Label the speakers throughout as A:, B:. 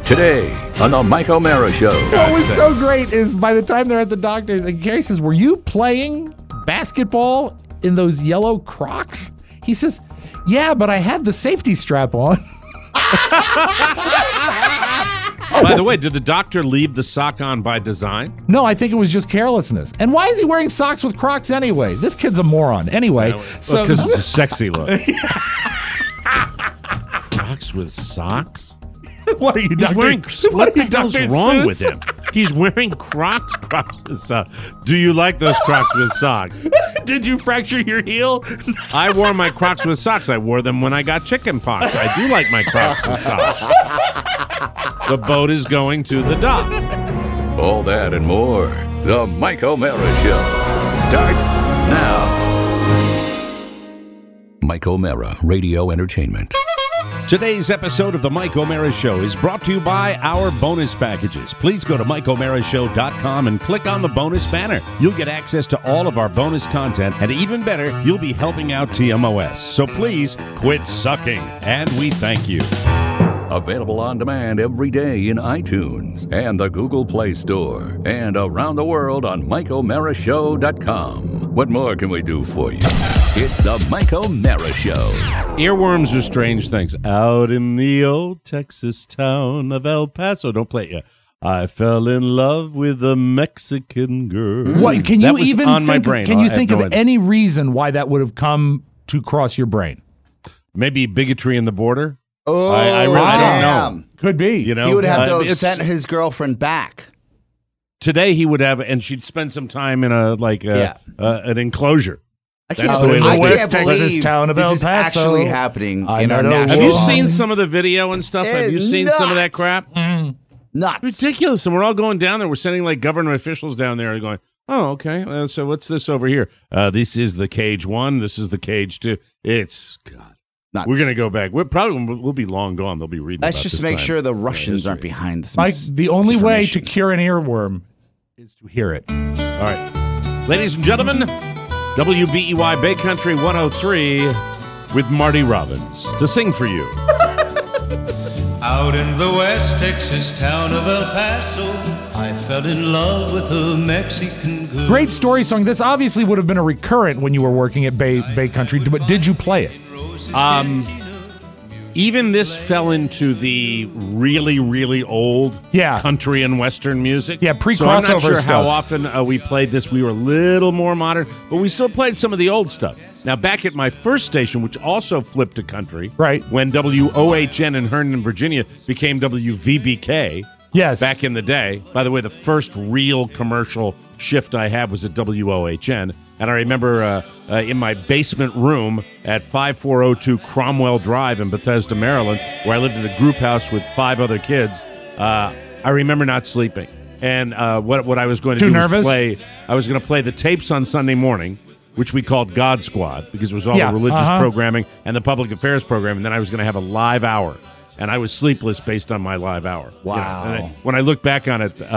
A: Today on the Mike O'Mara Show.
B: What was so great is by the time they're at the doctor's, and Gary says, "Were you playing basketball in those yellow Crocs?" He says, "Yeah, but I had the safety strap on."
C: By the way, did the doctor leave the sock on by design?
B: No, I think it was just carelessness. And why is he wearing socks with Crocs anyway? This kid's a moron. Anyway,
C: because it's a sexy look. Crocs with socks?
B: What are you,
C: He's wearing, what the hell's
B: Dr.
C: wrong
B: Seuss?
C: with him? He's wearing Crocs with socks. Do you like those Crocs with socks?
B: Did you fracture your heel?
C: I wore my Crocs with socks. I wore them when I got chicken pox. I do like my Crocs with socks. The boat is going to the dock.
A: All that and more. The Mike O'Mara Show starts now. Mike O'Mara Radio Entertainment.
C: Today's episode of the Mike O'Mara Show is brought to you by our bonus packages. Please go to MikeO'MaraShow.com and click on the bonus banner. You'll get access to all of our bonus content, and even better, you'll be helping out TMOS. So please quit sucking, and we thank you.
A: Available on demand every day in iTunes and the Google Play Store and around the world on MikeO'MaraShow.com. What more can we do for you? It's the Mike O'Mara Show.
C: Earworms are strange things. Out in the old Texas town of El Paso. Don't play it yet. I fell in love with a Mexican girl.
B: What can you
C: That was
B: even
C: on my
B: think?
C: brain.
B: Can
C: I
B: you
C: have
B: think
C: no
B: of
C: idea.
B: any reason why that would have come to cross your brain?
C: Maybe bigotry in the border?
D: Oh,
C: I really don't know.
B: Could be.
C: You know,
D: He would have to have
C: it's-
D: sent his girlfriend back.
C: Today he would have, and she'd spend some time in an enclosure.
D: I
C: That's
D: can't
C: the way
D: believe,
C: it
D: I
C: is.
D: can't
B: West Texas
D: believe
B: town of
D: this
B: El
D: is
B: Paso.
D: actually happening
B: I
D: in our
B: know.
D: national.
C: Have you
B: Well,
C: seen some of the video and stuff? Have you seen some of that crap?
D: Nuts.
C: Ridiculous. And we're all going down there. We're sending like government officials down there and going, oh, okay. So what's this over here? This is the cage 1. This is the cage 2. It's, God.
D: Nuts.
C: We're going to go back. We'll be long gone. They'll be reading
D: Let's
C: about
D: just
C: this
D: make
C: time.
D: sure the Russians
C: history.
D: aren't behind this.
B: Mike, the only way to
D: misinformation.
B: cure an earworm is to hear it.
C: All right. Ladies and gentlemen, WBEY Bay Country 103 with Marty Robbins to sing for you.
E: Out in the West Texas town of El Paso, I fell in love with a Mexican girl.
B: Great story song. This obviously would have been a recurrent when you were working at Bay Country, but did you play it?
C: Even this fell into the really, really old country and western music.
B: Yeah, pre-crossover
C: So I'm not sure
B: stuff.
C: how often we played this. We were a little more modern, but we still played some of the old stuff. Now, back at my first station, which also flipped to country,
B: right,
C: when WOHN in Herndon, Virginia became WVBK,
B: yes,
C: back in the day. By the way, the first real commercial shift I had was at WOHN. And I remember in my basement room at 5402 Cromwell Drive in Bethesda, Maryland, where I lived in a group house with 5 other kids, I remember not sleeping. And what I was going to
B: Too
C: do
B: nervous?
C: was play. I was going to play the tapes on Sunday morning, which we called God Squad, because it was all
B: Yeah,
C: the religious
B: uh-huh.
C: programming and the public affairs program. And then I was going to have a live hour. And I was sleepless based on my live hour.
D: Wow.
C: And when I look back on it,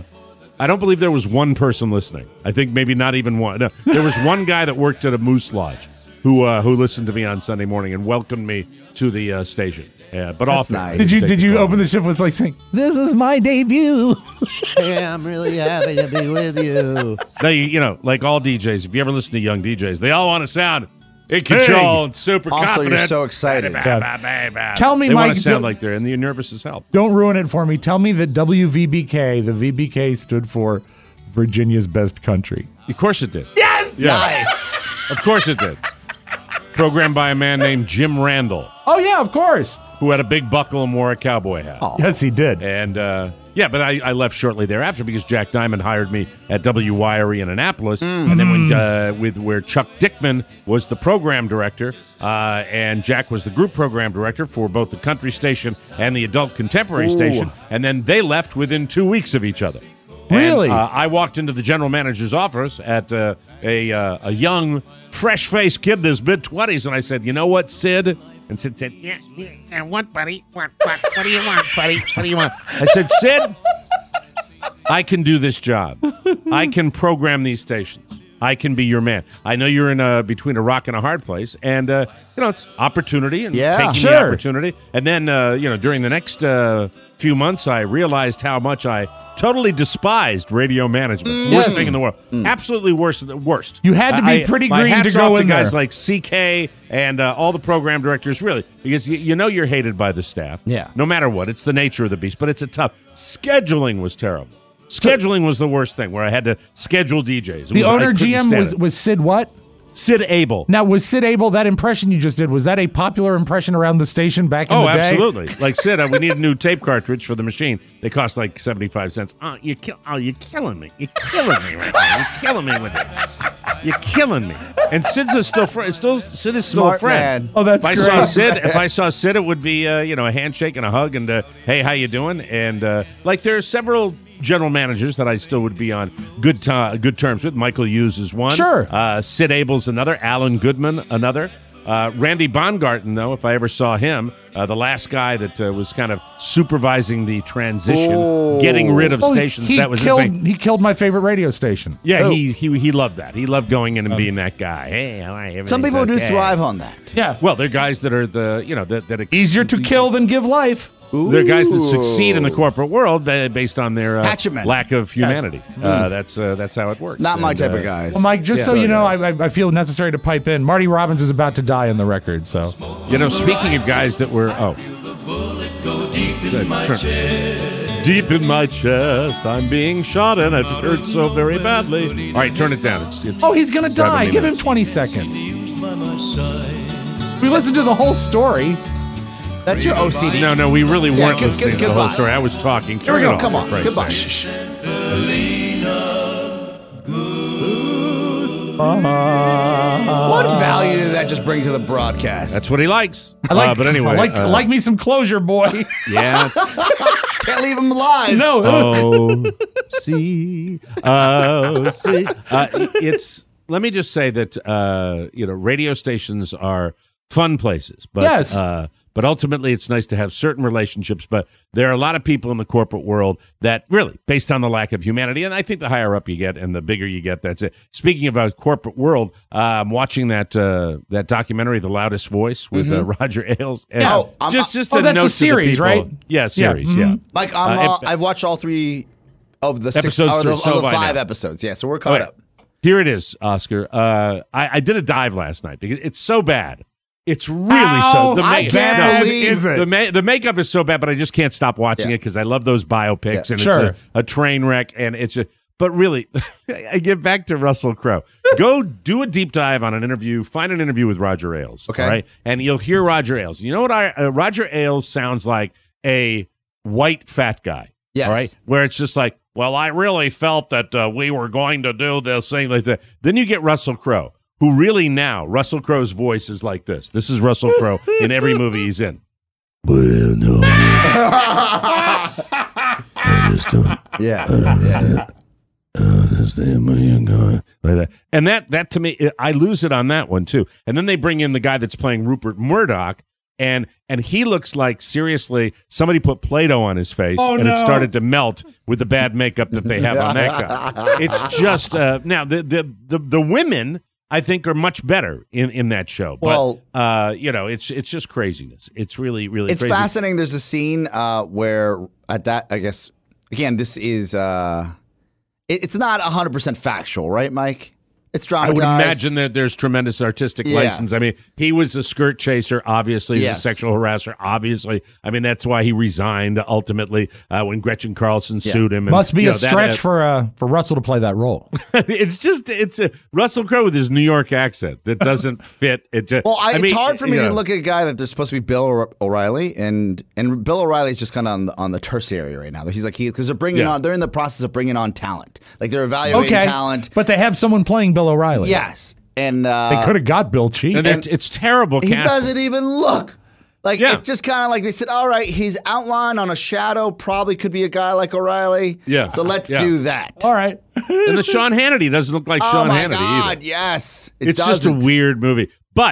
C: I don't believe there was one person listening. I think maybe not even one. No, there was one guy that worked at a Moose Lodge who listened to me on Sunday morning and welcomed me to the station. Yeah, but
D: That's
C: often.
D: nice.
B: Did you open the shift with like saying, "This is my debut"?
D: Hey, I'm really happy to be with you.
C: No, you know, like all DJs, if you ever listen to young DJs, they all want to sound in control and super
D: Also,
C: confident.
D: you're so excited.
B: Tell me,
C: they
B: Mike,
C: want to sound
B: don't-
C: like they're and you're nervous as hell.
B: Don't ruin it for me. Tell me that WVBK, the VBK stood for Virginia's Best Country.
C: Of course it did.
B: Yes!
C: Yeah.
D: Nice.
C: Of course it did. Programmed by a man named Jim Randall,
B: Oh, yeah, of course.
C: who had a big buckle and wore a cowboy hat.
B: Yes, he did.
C: And but I left shortly thereafter because Jack Diamond hired me at WYRE in Annapolis, and then when where Chuck Dickman was the program director, and Jack was the group program director for both the country station and the adult contemporary station, and then they left within 2 weeks of each other.
B: Really?
C: And, I walked into the general manager's office at a young, fresh-faced kid in his mid-20s, and I said, "You know what, Sid?" And Sid said, "Yeah, what, buddy? What do you want, buddy? What do you want?" I said, "Sid, I can do this job. I can program these stations. I can be your man. I know you're in between a rock and a hard place, and it's opportunity and taking the opportunity. And then during the next few months, I realized how much I totally despised radio management. Worst thing in the world. Absolutely worst.
B: You had to be pretty green to go in there.
C: Guys like CK and all the program directors, really, because you're hated by the staff.
D: Yeah.
C: No matter what, it's the nature of the beast. But it's a tough. Scheduling was terrible. Scheduling was the worst thing, where I had to schedule DJs.
B: The owner GM was Sid what?
C: Sid Abel.
B: Now, was Sid Abel, that impression you just did, was that a popular impression around the station back in the day?
C: Oh, absolutely. Like Sid, we need a new tape cartridge for the machine. They cost like 75 cents. You're killing me. You're killing me right now. You're killing me with this. You're killing me. And Sid is still a friend.
D: Smart man.
B: Oh, that's
C: if I saw Sid, it would be a handshake and a hug and hey, how you doing? And there are several general managers that I still would be on good terms with. Michael Hughes is one.
B: Sure.
C: Sid Abel's another. Alan Goodman another. Randy Baumgarten, though, if I ever saw him, the last guy that was kind of supervising the transition, getting rid of stations. That was his thing.
B: He killed my favorite radio station.
C: Yeah, he loved that. He loved going in and being that guy. Hey, all right,
D: some people do thrive on that.
B: Yeah.
C: Well, they're guys that are that
B: easier to kill than give life.
C: They're guys that succeed in the corporate world based on their lack of humanity. That's how it works.
D: Not my type of guys.
B: Well, Mike, just so you know, I feel necessary to pipe in. Marty Robbins is about to die in the record. So,
C: speaking of guys that were deep in my chest, I'm being shot and it hurts so very badly. All right, turn it down. It's
B: he's gonna die. Give him 20 seconds. We listened to the whole story.
D: That's your OCD.
C: No, we really weren't listening to the whole story. I was talking.
D: Here we go. Come on. Goodbye. What value did that just bring to the broadcast?
C: That's what he likes.
B: But
C: anyway,
B: I like me some closure, boy.
C: Yeah.
D: Can't leave him alive.
B: No.
C: See. Let me just say that radio stations are fun places, but
B: yes.
C: But ultimately, it's nice to have certain relationships. But there are a lot of people in the corporate world that really, based on the lack of humanity, and I think the higher up you get and the bigger you get, that's it. Speaking of a corporate world, I'm watching that documentary, The Loudest Voice, with Roger Ailes. And just a
B: that's
C: note
B: a series,
C: to the people.
B: right?
C: Yeah, series. Yeah.
D: Mike, I've watched all 3 of the 6
C: episodes
D: of the 5 episodes. Yeah, so we're caught up.
C: Here it is, Oscar. I did a dive last night because it's so bad. It's really so.
D: I can't believe
C: it. The makeup is so bad, but I just can't stop watching it because I love those biopics, and it's a train wreck, and But really, I get back to Russell Crowe. Go do a deep dive on an interview. Find an interview with Roger Ailes.
D: Okay,
C: all right, and you'll hear Roger Ailes. You know what? Roger Ailes sounds like a white fat guy.
D: Yes.
C: All right, where it's just like, well, I really felt that we were going to do this thing like that. Then you get Russell Crowe, who really now, Russell Crowe's voice is like this. This is Russell Crowe in every movie he's in.
F: But no. I just don't.
D: Yeah.
F: I understand where you're going.
C: Like that. And that to me, I lose it on that one too. And then they bring in the guy that's playing Rupert Murdoch, and he looks like, seriously, somebody put Play-Doh on his face, it started to melt with the bad makeup that they have on that guy. It's just now the women, I think, are much better in that show. But, it's just craziness. It's really, really
D: it's
C: crazy.
D: It's fascinating. There's a scene where at that, I guess, again, this is, it's not 100% factual, right, Mike? It's dramatized.
C: I would imagine that there's tremendous artistic license. I mean, he was a skirt chaser, obviously. He's a sexual harasser, obviously. I mean, that's why he resigned ultimately when Gretchen Carlson sued him. And,
B: must be a stretch for Russell to play that role.
C: it's a Russell Crowe with his New York accent that doesn't fit. It's
D: hard for me to look at a guy that they're supposed to be Bill O'Reilly, and Bill O'Reilly's just kind of on the tertiary right now. He's like because they're in the process of bringing on talent, like they're evaluating talent,
B: but they have someone playing Bill O'Reilly.
D: Yes, and
B: they could have got Bill Cheek.
C: And it's terrible.
D: He doesn't even look like it's just kind of like they said. All right, his outline on a shadow probably could be a guy like O'Reilly. Yeah, so let's do that.
B: All right,
C: and the Sean Hannity doesn't look like Sean Hannity
D: God,
C: either.
D: yes,
C: it's just a weird movie. But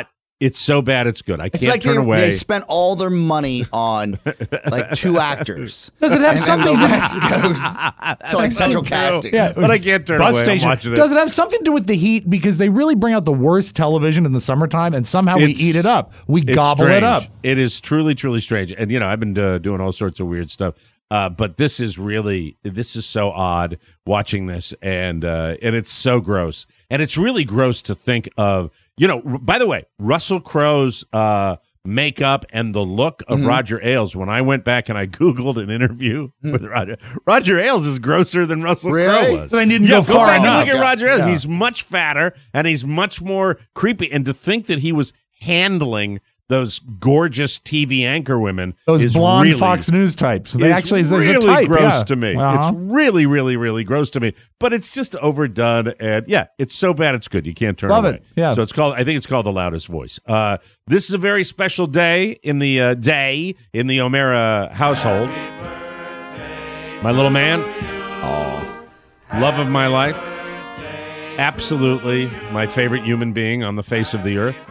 C: It's so bad it's good. I
D: It's
C: can't
D: like
C: turn away.
D: they spent all their money on like 2 actors.
B: Does it have
D: And
B: something
D: the
B: to
D: rest goes to like central casting.
B: Yeah,
C: but I can't turn away. I'm watching it.
B: Does it have something to do with the heat? Because they really bring out the worst television in the summertime, and somehow we eat it up. We gobble it up.
C: It is truly, truly strange. And, I've been doing all sorts of weird stuff. But this is so odd watching this. And it's so gross. And it's really gross to think of, by the way, Russell Crowe's makeup and the look of Roger Ailes. When I went back and I Googled an interview with Roger Ailes is grosser than Russell Crowe was.
B: So they didn't go far enough.
C: Look at Roger Ailes. Yeah. He's much fatter and he's much more creepy. And to think that he was handling those gorgeous TV anchor women,
B: those blonde Fox News types. They actually is
C: really
B: a type.
C: Gross to me.
B: Uh-huh.
C: It's really, really, really gross to me. But it's just overdone, and it's so bad it's good. You can't turn
B: Love
C: away.
B: it. Yeah.
C: So I think it's called The Loudest Voice. This is a very special day in the O'Mara household. My little man, love of my life, absolutely my favorite human being on the face of the earth.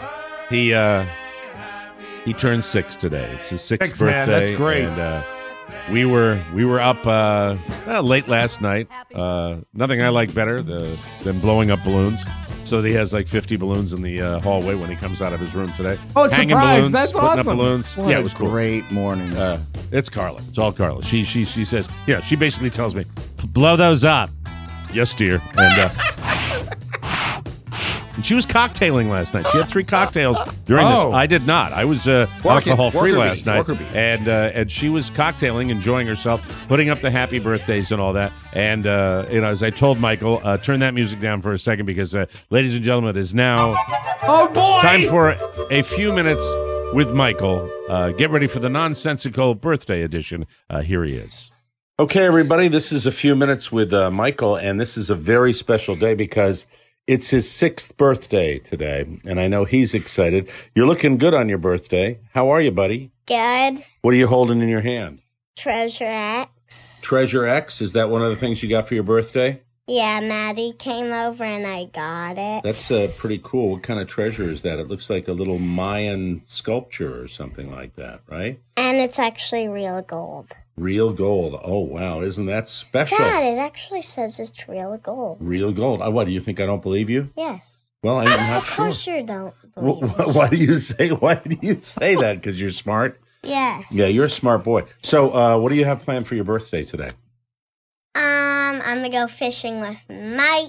C: He turned 6 today. It's his 6th birthday.
B: Man, that's great.
C: And we were up late last night. Nothing I like better than blowing up balloons. So that he has like 50 balloons in the hallway when he comes out of his room today.
B: Oh,
C: hanging
B: surprise!
C: balloons,
B: That's
C: putting
B: awesome.
C: Up balloons.
D: What
C: it was cool.
D: Great morning.
C: It's Carla. It's all Carla. She says, she basically tells me, blow those up. Yes, dear. And she was cocktailing last night. She had 3 cocktails during this. I did not. I was alcohol-free last night. And she was cocktailing, enjoying herself, putting up the happy birthdays and all that. And, as I told Michael, turn that music down for a second because, ladies and gentlemen, it is now time for a few minutes with Michael. Get ready for the nonsensical birthday edition. Here he is. Okay, everybody, this is a few minutes with Michael, and this is a very special day because it's his 6th birthday today, and I know he's excited. You're looking good on your birthday. How are you, buddy?
G: Good.
C: What are you holding in your hand?
G: Treasure X.
C: Treasure X? Is that one of the things you got for your birthday?
G: Yeah, Maddie came over and I got it.
C: That's pretty cool. What kind of treasure is that? It looks like a little Mayan sculpture or something like that, right?
G: And it's actually real gold.
C: Real gold. Oh, wow. Isn't that special?
G: Dad, it actually says it's real gold.
C: Real gold. What, do you think I don't believe you?
G: Yes.
C: Well, I'm not
G: Of
C: sure.
G: course you don't believe me.
C: Why do you say that? Because you're smart?
G: Yes.
C: Yeah, you're a smart boy. So, what do you have planned for your birthday today?
G: I'm going to go fishing with Mike.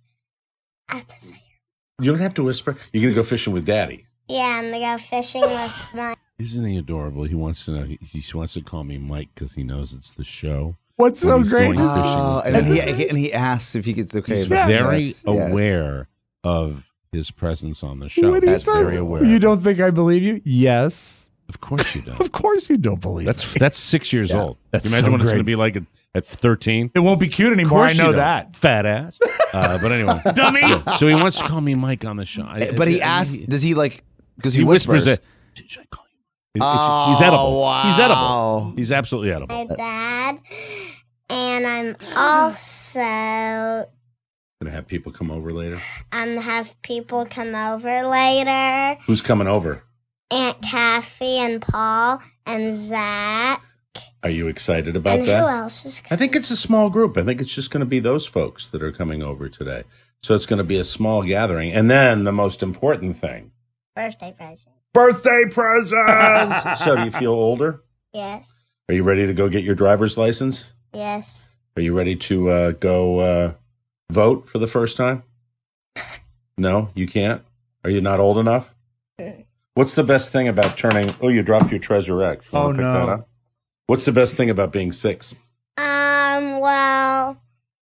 G: I have to say it.
C: You don't have to whisper. You're going to go fishing with Daddy.
G: Yeah, I'm going to go fishing with Mike.
C: Isn't he adorable? He wants to know. He wants to call me Mike because he knows it's the show.
B: What's so great?
D: And he asks if it's okay.
C: He's
D: about
C: very
D: this.
C: aware of his presence on the show.
B: That's
C: very aware.
B: You don't think I believe you? Yes.
C: Of course you don't.
B: Of course you don't believe me.
C: That's 6 years old.
B: That's
C: Imagine
B: so
C: what it's going to
B: great.
C: be like at 13.
B: It won't be cute anymore. I know that.
C: Fat ass. But anyway.
B: Dummy.
C: Yeah, so he wants to call me Mike on the show.
D: But he asks, does he like, because
C: he whispers it. Should I call you? He's edible.
D: Wow.
C: He's edible. He's absolutely edible.
G: My dad. And I'm also
C: Gonna have people come over later.
G: have people come over later.
C: Who's coming over?
G: Aunt Kathy and Paul and Zach.
C: Are you excited about
G: And
C: that?
G: who else is
C: I
G: coming?
C: think it's a small group. I think it's just going to be those folks that are coming over today. So it's going to be a small gathering. And then the most important thing.
G: Birthday present.
C: Birthday presents! So do you feel older?
G: Yes.
C: Are you ready to go get your driver's license?
G: Yes.
C: Are you ready to go vote for the first time? No, you can't? Are you not old enough? What's the best thing about turning... Oh, you dropped your Treasure X. You wanna pick that up? What's the best thing about being 6?
G: Well,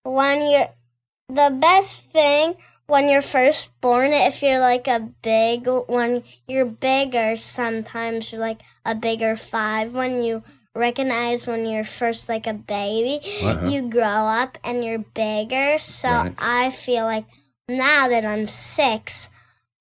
G: the best thing when you're first born, if you're like when you're bigger, sometimes you're like a bigger 5. When you recognize when you're first like a baby, you grow up and you're bigger. So
C: Right.
G: I feel like now that I'm 6,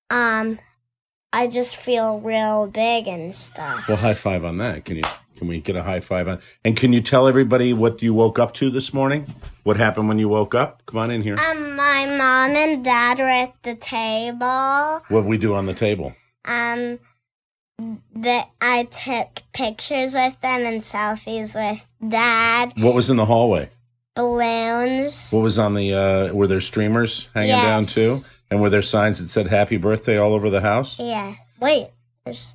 G: I just feel real big and stuff.
C: Well, high five on that. Can we get a high five on? And can you tell everybody what you woke up to this morning? What happened when you woke up? Come on in here.
G: My mom and dad were at the table.
C: What we do on the table?
G: that I took pictures with them and selfies with Dad.
C: What was in the hallway?
G: Balloons.
C: What was on the, were there streamers hanging down too? And were there signs that said happy birthday all over the house?
G: Yeah. Wait. There's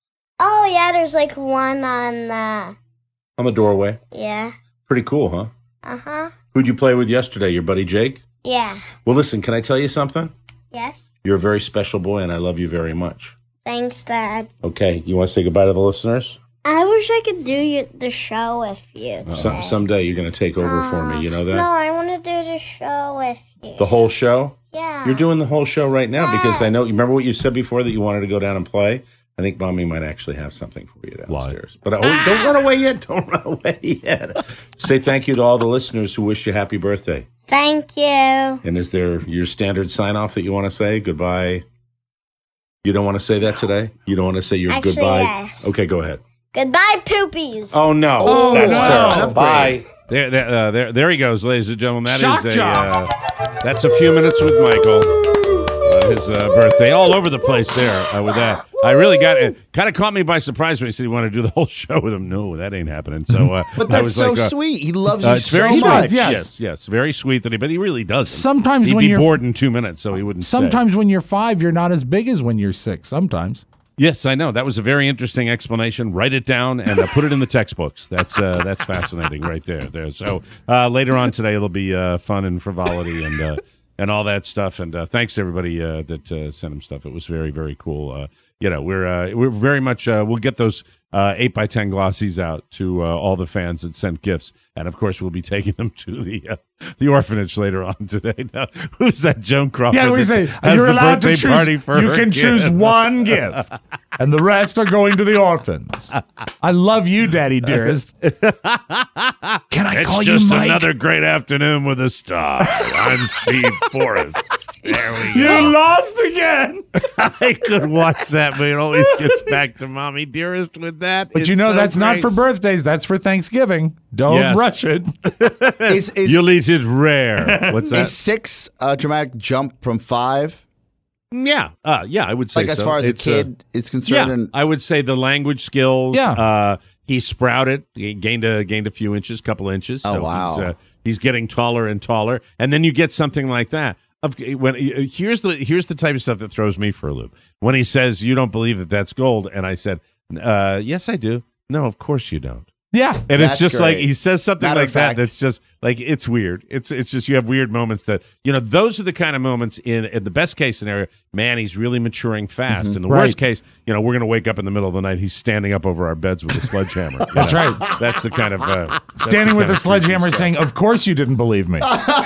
G: like one on
C: the doorway.
G: Yeah.
C: Pretty cool, huh?
G: Uh-huh.
C: Who'd you play with yesterday? Your buddy Jake?
G: Yeah.
C: Well, listen, can I tell you something?
G: Yes.
C: You're a very special boy, and I love you very much.
G: Thanks, Dad.
C: Okay, you want to say goodbye to the listeners?
G: I wish I could do the show with you today.
C: Someday you're going to take over for me, you know that?
G: No, I want to do the show with you.
C: The whole show?
G: Yeah.
C: You're doing the whole show right now because I know, you remember what you said before that you wanted to go down and play? I think Mommy might actually have something for you downstairs. But don't run away yet. Don't run away yet. Say thank you to all the listeners who wish you happy birthday.
G: Thank you.
C: And is there your standard sign-off that you want to say? Goodbye. You don't want to say that today? You don't want to say your
G: Actually,
C: goodbye?
G: yes.
C: Okay, go ahead.
G: Goodbye, poopies.
C: Oh, no.
B: Oh,
C: That's
B: no.
C: terrible. Bye. There he goes, ladies and gentlemen. That's a few minutes with Michael. His birthday. All over the place there with that. I really got it. Kind of caught me by surprise when he said he wanted to do the whole show with him. No, that ain't happening. So,
D: but that's so sweet. He loves you
C: it's
D: so
C: very
D: much.
C: sweet. Yes. Very sweet but he really does.
B: Sometimes
C: he'd
B: when
C: be
B: you're
C: bored in 2 minutes, so he wouldn't.
B: Sometimes when you're 5, you're not as big as when you're 6. Sometimes.
C: Yes, I know. That was a very interesting explanation. Write it down and put it in the textbooks. That's fascinating right there. So later on today, it'll be fun and frivolity and all that stuff. And thanks to everybody that sent him stuff. It was very, very cool. We're very much we'll get those 8x10 glossies out to all the fans that sent gifts, and of course we'll be taking them to the orphanage later on today. Now, who's that, Joan Crawford?
B: Yeah, we say you're allowed to choose. You can choose one gift, and the rest are going to the orphans. I love you, Daddy dearest. Can I call you Mike?
C: It's just another great afternoon with a star. I'm Steve Forrest. There we go.
B: You lost again.
C: I could watch that, but it always gets back to Mommy Dearest with that.
B: But that's not for birthdays. That's for Thanksgiving. Don't rush it.
C: You'll eat it rare. What's that?
D: Is 6 a dramatic jump from 5?
C: Yeah. I would say
D: like
C: so.
D: As far as a kid is concerned.
C: I would say the language skills.
B: Yeah.
C: He sprouted. He gained a few inches, couple inches.
D: Oh,
C: so
D: wow.
C: He's getting taller and taller. And then you get something like that. Here's the type of stuff that throws me for a loop. When he says, "You don't believe that that's gold," and I said, "Yes, I do." No, of course you don't.
B: Yeah,
C: and it's just
D: great.
C: like he says something
D: Matter
C: like
D: of
C: that.
D: fact.
C: That's just like it's weird. It's just you have weird moments that those are the kind of moments in the best case scenario. Man, he's really maturing fast. In the worst case, we're going to wake up in the middle of the night. He's standing up over our beds with a sledgehammer.
B: That's right.
C: That's the kind of
B: standing with a sledgehammer, saying, "Of course you didn't believe me."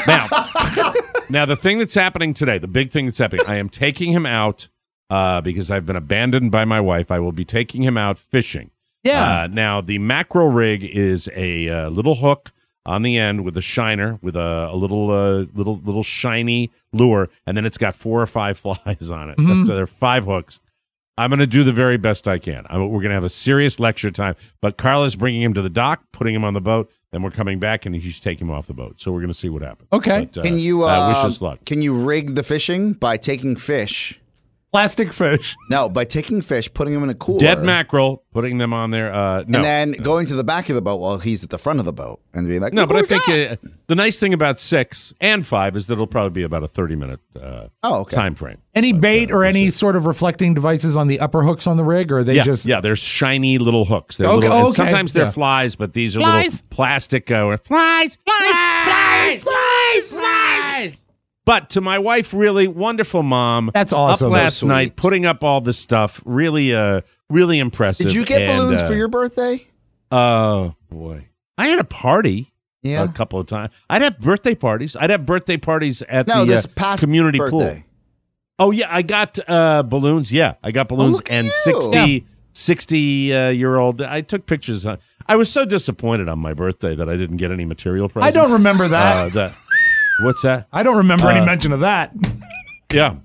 C: Now the thing that's happening today, the big thing that's happening, I am taking him out because I've been abandoned by my wife. I will be taking him out fishing.
B: Yeah.
C: Now the mackerel rig is a little hook on the end with a shiner with a little shiny lure, and then it's got 4 or 5 flies on it. So there are 5 hooks. I'm going to do the very best I can. We're going to have a serious lecture time, but Carla's bringing him to the dock, putting him on the boat, then we're coming back, and he's taking him off the boat. So we're going to see what happens.
B: Okay.
C: But,
D: Can you
C: wish us luck.
D: Can you rig the fishing by taking fish?
B: Plastic fish.
D: No, by taking fish, putting them in a cooler.
C: Dead mackerel, putting them on there. No.
D: And then going to the back of the boat while he's at the front of the boat and being like,
C: No,
D: "Look
C: but I
D: what we
C: think
D: got."
C: the nice thing about 6 and 5 is that it'll probably be about a 30-minute time frame.
B: Any bait or any sort of reflecting devices on the upper hooks on the rig, or are they just...
C: Yeah, they're shiny little hooks. They're
B: Okay,
C: little, and
B: okay,
C: sometimes they're
B: yeah.
C: flies, but these are
B: Flies.
C: little plastic... flies! But to my wife, really wonderful mom.
B: That's awesome.
C: Up
B: So
C: last
D: sweet.
C: night, putting up all this stuff. Really, really impressive.
D: Did you get
C: And,
D: balloons for your birthday?
C: Oh, boy. I had a party.
D: Yeah.
C: A couple of times. I'd have birthday parties. I'd have birthday parties at
D: No,
C: the
D: this past
C: community
D: birthday.
C: pool. Oh, yeah, I got balloons. Yeah, I got balloons.
D: look at
C: And
D: you.
C: 60-year-old. I took pictures. I was so disappointed on my birthday that I didn't get any material presents.
B: I don't remember that.
C: What's that?
B: I don't remember any mention of that.
C: Yeah.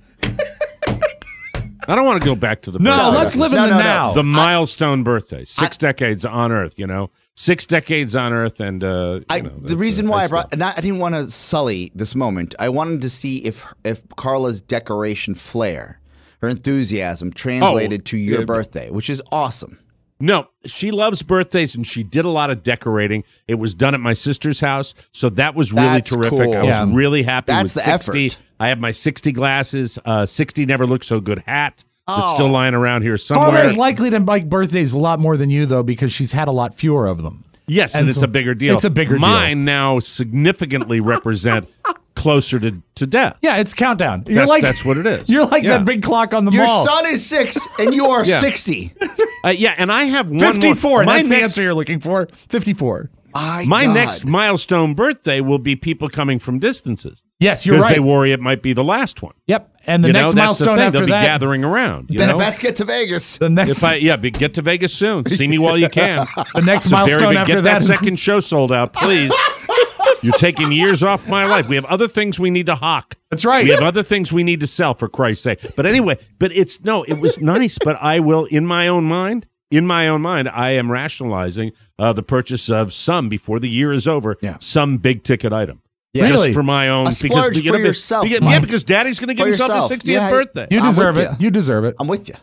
C: I don't want to go back to the
B: No,
C: birthday.
B: let's live in the now.
C: The milestone birthday. 6 decades on Earth, 6 decades on Earth, and
D: The reason why I brought, and I didn't want to sully this moment. I wanted to see if Carla's decoration flair her enthusiasm translated to your birthday, which is awesome.
C: No, she loves birthdays, and she did a lot of decorating. It was done at my sister's house, so that was really
D: That's
C: terrific.
D: cool.
C: I was really happy
D: That's
C: with
D: the
C: 60.
D: effort.
C: I have my 60 glasses, 60 Never Looked So Good hat that's still lying around here somewhere.
B: Carla is likely to like birthdays a lot more than you, though, because she's had a lot fewer of them.
C: Yes, and it's
B: so
C: a bigger deal.
B: It's a bigger deal.
C: Mine now significantly represent closer to death.
B: Yeah, it's countdown. That's
C: what it is.
B: You're like
C: Yeah.
B: that big clock on the
D: Your
B: mall.
D: son is 6 and you are 60.
C: Yeah, and I have one
B: 54.
C: more.
B: That's the answer you're looking for. 54.
C: My next milestone birthday will be people coming from distances.
B: Yes, you're
C: Because
B: right.
C: they worry it might be the last one.
B: Yep. And the next
C: that's the
B: milestone
C: thing.
B: after
C: They'll be
B: that.
C: gathering around. You
D: Better
C: know?
D: best get to Vegas.
B: The next,
C: Get to Vegas soon. See me while you can.
B: the next
C: It's a very
B: milestone
C: big-
B: after
C: get
B: that
C: that
B: is
C: second show sold out, please. You're taking years off my life. We have other things we need to hawk.
B: That's right.
C: We have other things we need to sell, for Christ's sake. But anyway, it was nice. But I will, in my own mind, I am rationalizing the purchase of some, before the year is over, some big ticket item.
D: Yeah.
C: Just
B: Really?
C: for my own.
D: A splurge for yourself,
C: Yeah,
D: Mike.
C: because Daddy's going to give
D: For
C: himself
D: yourself.
C: his 60th
D: Yeah,
C: birthday.
B: You
D: I'm
B: deserve
D: with
B: it.
D: ya.
B: You deserve it.
D: I'm with you.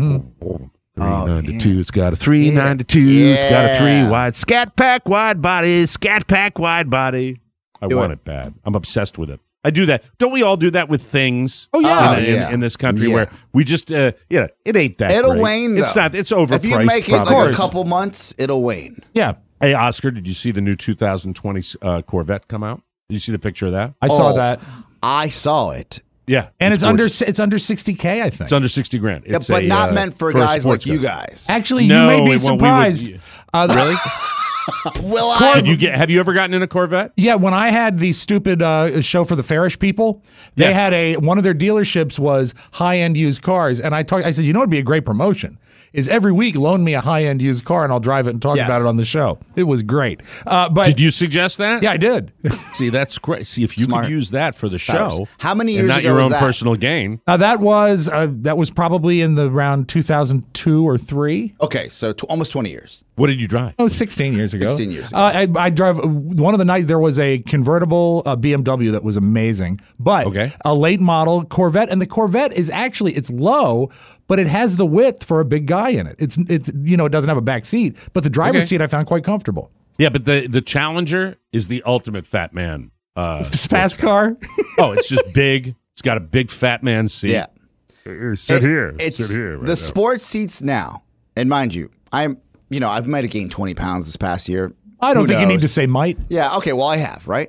C: 392, it's got a 392, it's got a 3 wide, scat pack wide body. I want it bad. I'm obsessed with it. I do that. Don't we all do that with things?
B: Oh, yeah.
C: In this country
D: Yeah.
C: where we just, it ain't that
D: It'll
C: great.
D: wane,
C: It's
D: though.
C: not. It's overpriced.
D: If you make it
C: probably.
D: like a couple months, it'll wane.
B: Yeah.
C: Hey, Oscar, did you see the new 2020 Corvette come out? Did you see the picture of that?
B: I saw that.
D: I saw it.
C: Yeah.
B: And it's under
C: gorgeous.
B: it's under $60K, I think.
C: It's under $60,000.
D: Yeah,
C: It's
D: but not meant for
C: a
D: guys like
C: sports
D: you
C: car.
D: guys.
B: Actually,
C: No,
B: you may be
C: it won't.
B: surprised.
C: Really?
D: Will I?
C: Have you ever gotten in a Corvette?
B: Yeah, when I had the stupid show for the Farish people, they had one of their dealerships was high-end used cars, and I said, you know, it'd be a great promotion. Is every week loan me a high-end used car and I'll drive it and talk about it on the show. It was great. But
C: Did you suggest that?
B: Yeah, I did.
C: See, that's great. See, if you
D: Smart.
C: could use that for the show,
D: How many
C: and
D: years
C: not
D: ago
C: your
D: was
C: own
D: that?
C: personal gain.
B: That was probably in the around 2002 or 3.
D: Okay, so almost 20 years.
C: What did you drive?
B: Oh, 16 years ago.
D: 16 years ago.
B: I drove one of the nights. There was a convertible BMW that was amazing, but a late model Corvette, and the Corvette is actually it's low, but it has the width for a big guy in it. It's it doesn't have a back seat, but the driver's seat I found quite comfortable.
C: Yeah, but the Challenger is the ultimate fat man.
B: Fast car.
C: Oh, it's just big. It's got a big fat man seat.
D: Yeah.
C: Sit here.
D: It's
C: Sit here.
D: the sports seats now, and mind you, I might have gained 20 pounds this past year.
B: I don't
D: Who
B: think you need
D: knows?
B: to say might.
D: Yeah, okay, well, I have, right?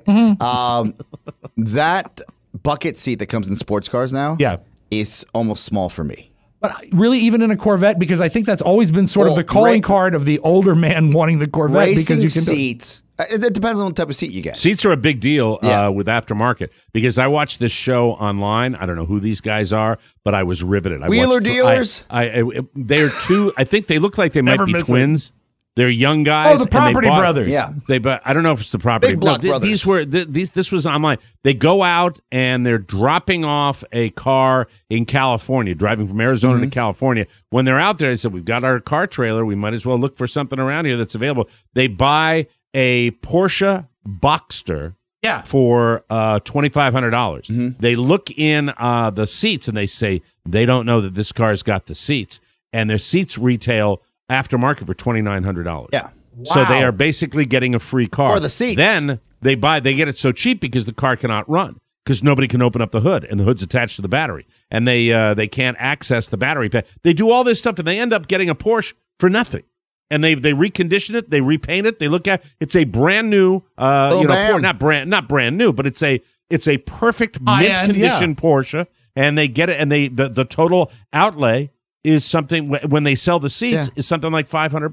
D: That bucket seat that comes in sports cars now is almost small for me.
B: But really, even in a Corvette, because I think that's always been sort of the calling card of the older man wanting the Corvette.
D: Racing
B: because you can
D: seats, it depends on what type of seat you get.
C: Seats are a big deal with aftermarket because I watched this show online. I don't know who these guys are, but I was riveted.
D: Wheeler dealers?
C: They're two. I think they look like they might
B: Never
C: be
B: miss it.
C: twins. They're young guys.
B: Oh, the
C: and they
B: Property
C: bought-
B: Brothers.
D: Yeah.
C: But I don't know if it's the Property
D: Big Block Brothers.
C: These were this was online. They go out and they're dropping off a car in California, driving from Arizona to California. When they're out there, they said, "We've got our car trailer. We might as well look for something around here that's available." They buy a Porsche Boxster.
B: Yeah.
C: For $2,500. They look in the seats and they say they don't know that this car's got the seats, and their seats retail aftermarket for $2,900.
D: Yeah.
C: So they are basically getting a free car.
D: Or the seats.
C: Then they get it so cheap because the car cannot run because nobody can open up the hood and the hood's attached to the battery and they can't access the battery pack. They do all this stuff and they end up getting a Porsche for nothing. And they recondition it, they repaint it, they look at it's a brand new Porsche, not brand new, but it's a perfect mint condition Porsche, and they get it and the total outlay is something when they sell the seats is something like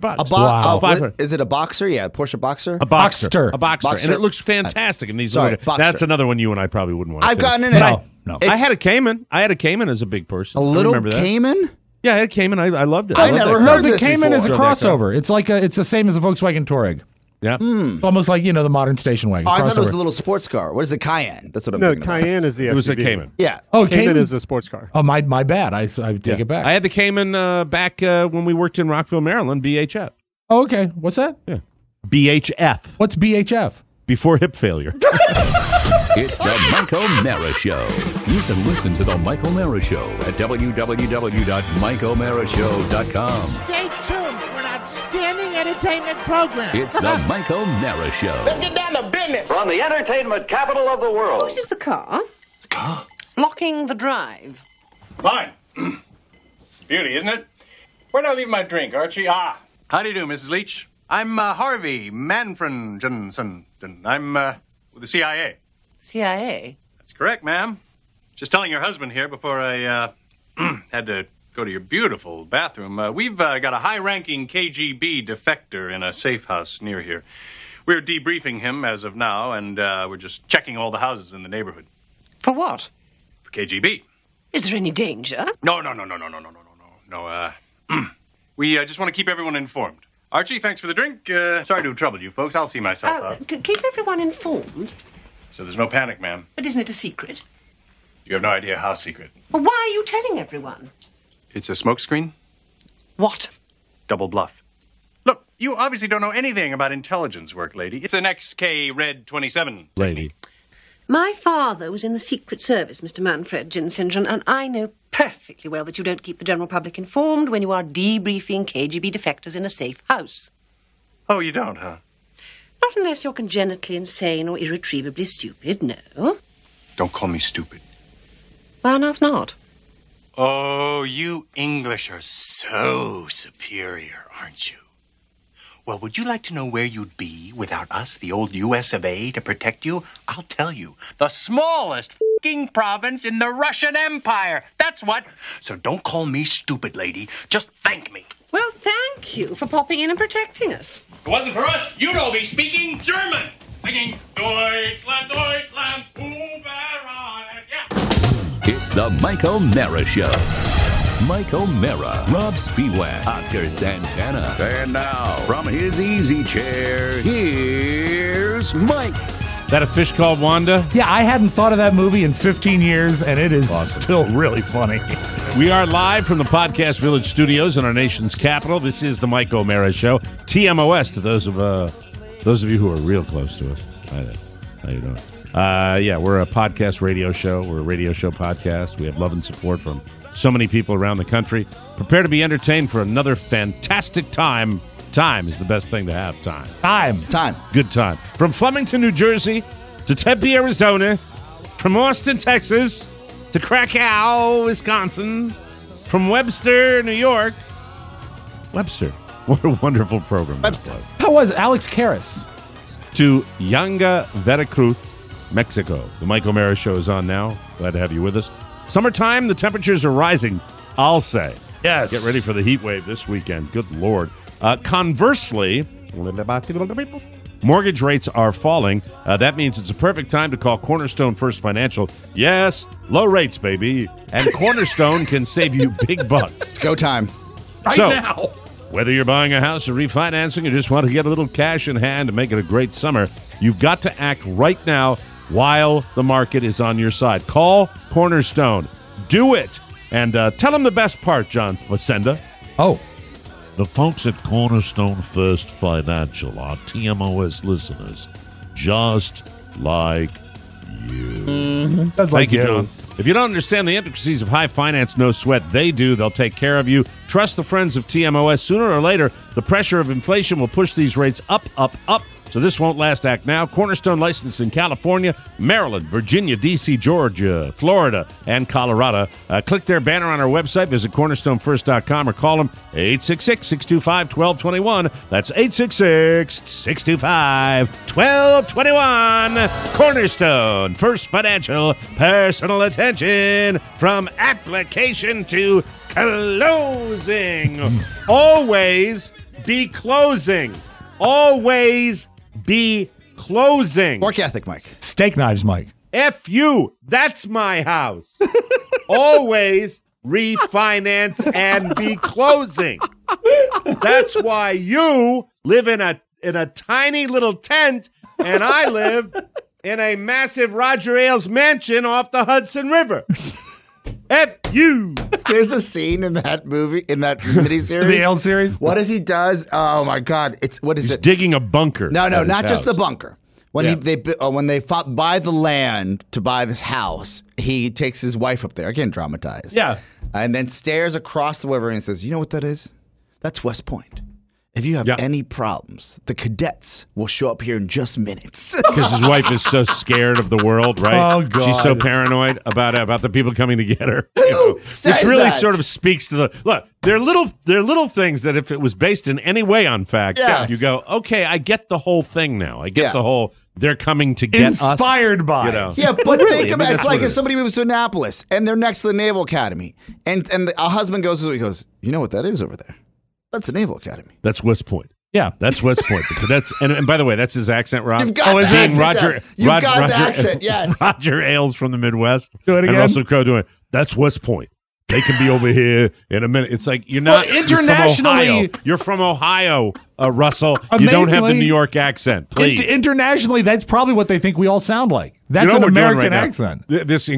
C: $500.
D: Is it a Boxer? Yeah, Porsche Boxer.
C: A Boxster,
D: Boxster.
C: and it looks fantastic. And these
D: Boxster.
C: that's another one you and I probably wouldn't want.
D: I've gotten in it.
B: No.
C: I had a Cayman. I had a Cayman as a big person.
D: A little
C: remember that.
D: Cayman?
C: Yeah, I had a Cayman. I loved it.
D: I
C: loved
D: never
C: that
D: heard
C: car.
B: No, the
D: this
B: Cayman is a
D: before.
B: crossover. It's like it's the same as a Volkswagen Touareg.
C: Yeah.
B: It's almost like the modern station wagon.
D: Oh, I thought it was
B: crossover.
D: a little sports car. What is it? Cayenne. That's what I'm
H: No,
D: thinking about.
H: Cayenne is the SUV.
C: It was a Cayman.
D: Yeah.
B: Oh,
H: Cayman is a sports car.
B: Oh, my bad. I take it back.
C: I had the Cayman back when we worked in Rockville, Maryland. BHF.
B: Oh, okay. What's that?
C: Yeah. BHF.
B: What's BHF?
C: Before hip failure.
A: It's the Mike O'Mara Show. You can listen to the Mike O'Mara Show at www.mikeomarashow.com.
H: Stay tuned for an outstanding entertainment program.
A: It's the Mike O'Mara Show.
H: Let's get down to business.
I: From the entertainment capital of the world.
J: What is the car?
I: The car?
J: Blocking the drive.
K: Fine. It's a beauty, isn't it? Where'd I leave my drink, Archie? How do you do, Mrs. Leach? I'm Harvey Manfredson. I'm with the CIA.
J: CIA?
K: That's correct, ma'am. Just telling your husband here before I had to go to your beautiful bathroom. We've got a high-ranking KGB defector in a safe house near here. We're debriefing him as of now, and we're just checking all the houses in the neighborhood.
J: For what?
K: For KGB.
J: Is there any danger?
K: No. We just want to keep everyone informed. Archie, thanks for the drink. Sorry to have troubled you folks. I'll see myself out.
J: Keep everyone informed?
K: So there's no panic, ma'am.
J: But isn't it a secret?
K: You have no idea how secret.
J: Well, why are you telling everyone?
K: It's a smokescreen.
J: What?
K: Double bluff. Look, you obviously don't know anything about intelligence work, lady. It's an XK Red 27.
C: Lady.
J: My father was in the Secret Service, Mr. Manfred Jinsinger, and I know perfectly well that you don't keep the general public informed when you are debriefing KGB defectors in a safe house.
K: Oh, you don't, huh?
J: Not unless you're congenitally insane or irretrievably stupid, no.
K: Don't call me stupid.
J: Why on earth not?
K: Oh, you English are so superior, aren't you? Well, would you like to know where you'd be without us, the old US of A, to protect you? I'll tell you. The smallest f***ing province in the Russian Empire. That's what. So don't call me stupid, lady. Just thank me.
J: Well, thank you for popping in and protecting us.
K: If it wasn't for us, you'd all be speaking German. Singing Deutschland, Deutschland, yeah.
A: It's the Mike O'Mara Show. Mike O'Mara, Rob Spiewak, Oscar Santana. And now, from his easy chair, here's Mike.
C: That a fish called Wanda?
B: Yeah, I hadn't thought of that movie in 15 years, and it is still really funny.
C: We are live from the Podcast Village studios in our nation's capital. This is the Mike O'Mara Show. TMOS to those of you who are real close to us. How you doing? Yeah, we're a podcast radio show. We're a radio show podcast. We have love and support from so many people around the country. Prepare to be entertained for another fantastic time. Time is the best thing to have. Time. Good time. From Flemington, New Jersey, to Tempe, Arizona, from Austin, Texas, to Krakow, Wisconsin, from Webster, New York. Webster. What a wonderful program.
D: Webster.
B: How was Alex Karras?
C: To Yanga, Veracruz, Mexico. The Mike O'Mara Show is on now. Glad to have you with us. Summertime, the temperatures are rising, I'll say.
B: Yes.
C: Get ready for the heat wave this weekend. Good Lord. Conversely, mortgage rates are falling. That means it's a perfect time to call Cornerstone First Financial. Yes, low rates, baby. And Cornerstone can save you big bucks.
D: It's go time.
B: Right now.
C: Whether you're buying a house or refinancing or just want to get a little cash in hand to make it a great summer, you've got to act right now while the market is on your side. Call Cornerstone. Do it. And tell them the best part, John Facenda.
B: Oh.
F: The folks at Cornerstone First Financial are TMOS listeners, just like you.
C: Thank you, John. If you don't understand the intricacies of high finance, no sweat. They do. They'll take care of you. Trust the friends of TMOS. Sooner or later, the pressure of inflation will push these rates up, up, up. So this won't last. Act now. Cornerstone licensed in California, Maryland, Virginia, D.C., Georgia, Florida, and Colorado. Click their banner on our website. Visit cornerstonefirst.com or call them 866-625-1221. That's 866-625-1221. Cornerstone First Financial. Personal attention from application to closing. Always be closing. Always be closing.
D: Work ethic, Mike.
B: Steak knives, Mike.
C: F you. That's my house. Always refinance and be closing. That's why you live in a tiny little tent and I live in a massive Roger Ailes mansion off the Hudson River. F you.
D: There's a scene in that movie, in that miniseries.
B: The Ailes series?
D: What does he does? Oh, my God. He's
C: digging a bunker.
D: No, not just the bunker. When they buy the land to buy this house, he takes his wife up there, again dramatized.
B: Yeah.
D: And then stares across the river and says, "You know what that is? That's West Point. If you have any problems, the cadets will show up here in just minutes."
C: Because his wife is so scared of the world, right?
B: Oh, God.
C: She's so paranoid about the people coming to get her. Which really sort of speaks to look. They're little things that if it was based in any way on fact, you go, okay, I get the whole thing now. I get the whole they're coming to get
B: inspired by.
D: Yeah, but think about it's like if somebody moves to Annapolis and they're next to the Naval Academy, and a husband goes, "You know what that is over there? That's the Naval Academy.
C: That's West Point."
B: Yeah,
C: that's West Point. The cadets, and by the way, that's his accent, Rob.
D: You've got the accent.
C: Roger,
D: You've got the accent. Yes.
C: Roger Ailes from the Midwest.
B: Do it again.
C: And Russell Crowe doing, "That's West Point. They can be over here in a minute." It's like you're not
B: internationally.
C: You're from Ohio, Russell. You don't have the New York accent. Please.
B: Internationally, that's probably what they think we all sound like. That's an American accent.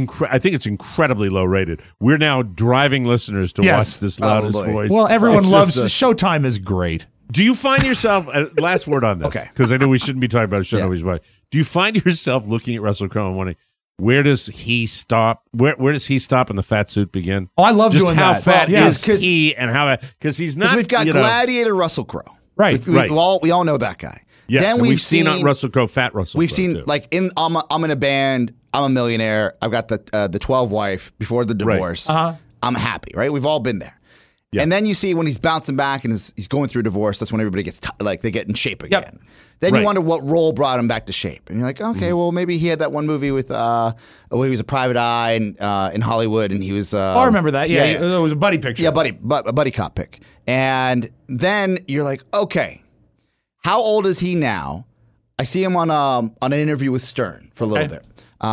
C: I think it's incredibly low rated. We're now driving listeners to watch this loudest voice.
B: Well, everyone loves Showtime is great.
C: Do you find yourself last word on this?
D: Okay,
C: because I know we shouldn't be talking about it. Shouldn't always about. Do you find yourself looking at Russell Crowe and wondering, where does he stop? Where does he stop and the fat suit begin?
B: Oh, I love
C: just
B: doing
C: how
B: that.
C: fat is he, and how because he's not.
D: We've got Gladiator Russell Crowe,
B: right?
D: We all know that guy.
C: Yes,
D: then
C: we've seen Russell Crowe, fat Russell.
D: We've
C: Crowe,
D: seen
C: too.
D: like I'm in a band. I'm a millionaire. I've got the 12 wife before the divorce.
B: Right.
D: I'm happy, right? We've all been there. Yeah. And then you see when he's bouncing back and he's going through divorce, that's when everybody gets they get in shape again.
B: Yep.
D: Then you wonder what role brought him back to shape. And you're like, okay, well, maybe he had that one movie with where he was a private eye in Hollywood and he was
B: I remember that. Yeah, it was a buddy picture.
D: Yeah, a buddy cop pick. And then you're like, okay, how old is he now? I see him on an interview with Stern for a little bit.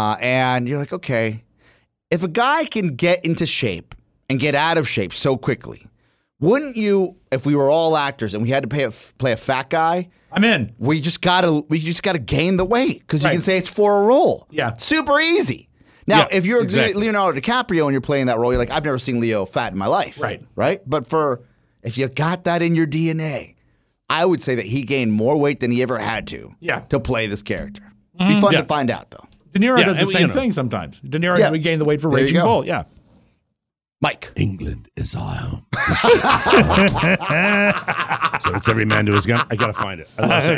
D: And you're like, okay, if a guy can get into shape and get out of shape so quickly, wouldn't you, if we were all actors and we had to play a fat guy,
B: I'm in.
D: We just gotta gain the weight because you can say it's for a role.
B: Yeah,
D: super easy. Now, if you're Leonardo DiCaprio and you're playing that role, you're like, I've never seen Leo fat in my life. Right. But if you got that in your DNA, I would say that he gained more weight than he ever had to.
B: Yeah.
D: To play this character. Be fun to find out though.
B: De Niro does the same thing sometimes. De Niro would gain the weight for Raging Bull. Yeah.
D: Mike.
F: England is our home.
C: So it's every man to his gun. I gotta find it.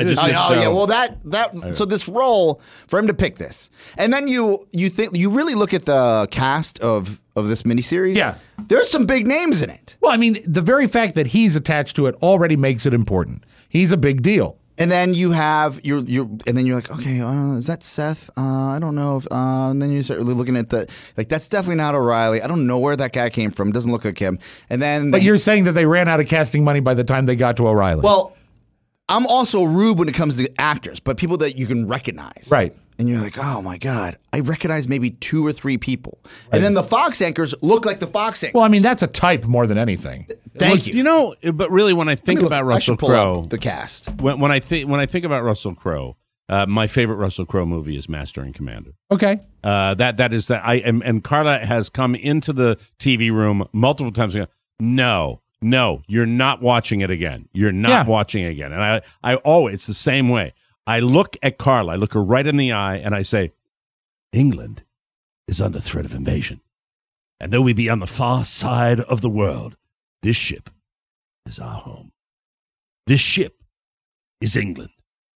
D: Well, so this role for him to pick this, and then you really look at the cast of this miniseries.
B: Yeah,
D: there's some big names in it.
B: Well, I mean, the very fact that he's attached to it already makes it important. He's a big deal.
D: And then you have and then you're like, okay, is that Seth? I don't know. And then you start really looking at that's definitely not O'Reilly. I don't know where that guy came from. Doesn't look like him. And then,
B: but you're saying that they ran out of casting money by the time they got to O'Reilly.
D: Well, I'm also rude when it comes to actors, but people that you can recognize,
B: right?
D: And you're like, oh my God, I recognize maybe 2 or 3 people. Right. And then the Fox anchors look like the Fox anchors.
B: Well, I mean, that's a type more than anything.
D: Thank you.
C: You know, but really, when I think about Russell Crowe,
D: the cast.
C: When I think about Russell Crowe, my favorite Russell Crowe movie is Master and Commander.
B: Okay.
C: That is that and Carla has come into the TV room multiple times and go, no, you're not watching it again. You're not watching it again. And it's the same way. I look at Carla, I look her right in the eye, and I say,
F: England is under threat of invasion. And though we be on the far side of the world, this ship is our home. This ship is England.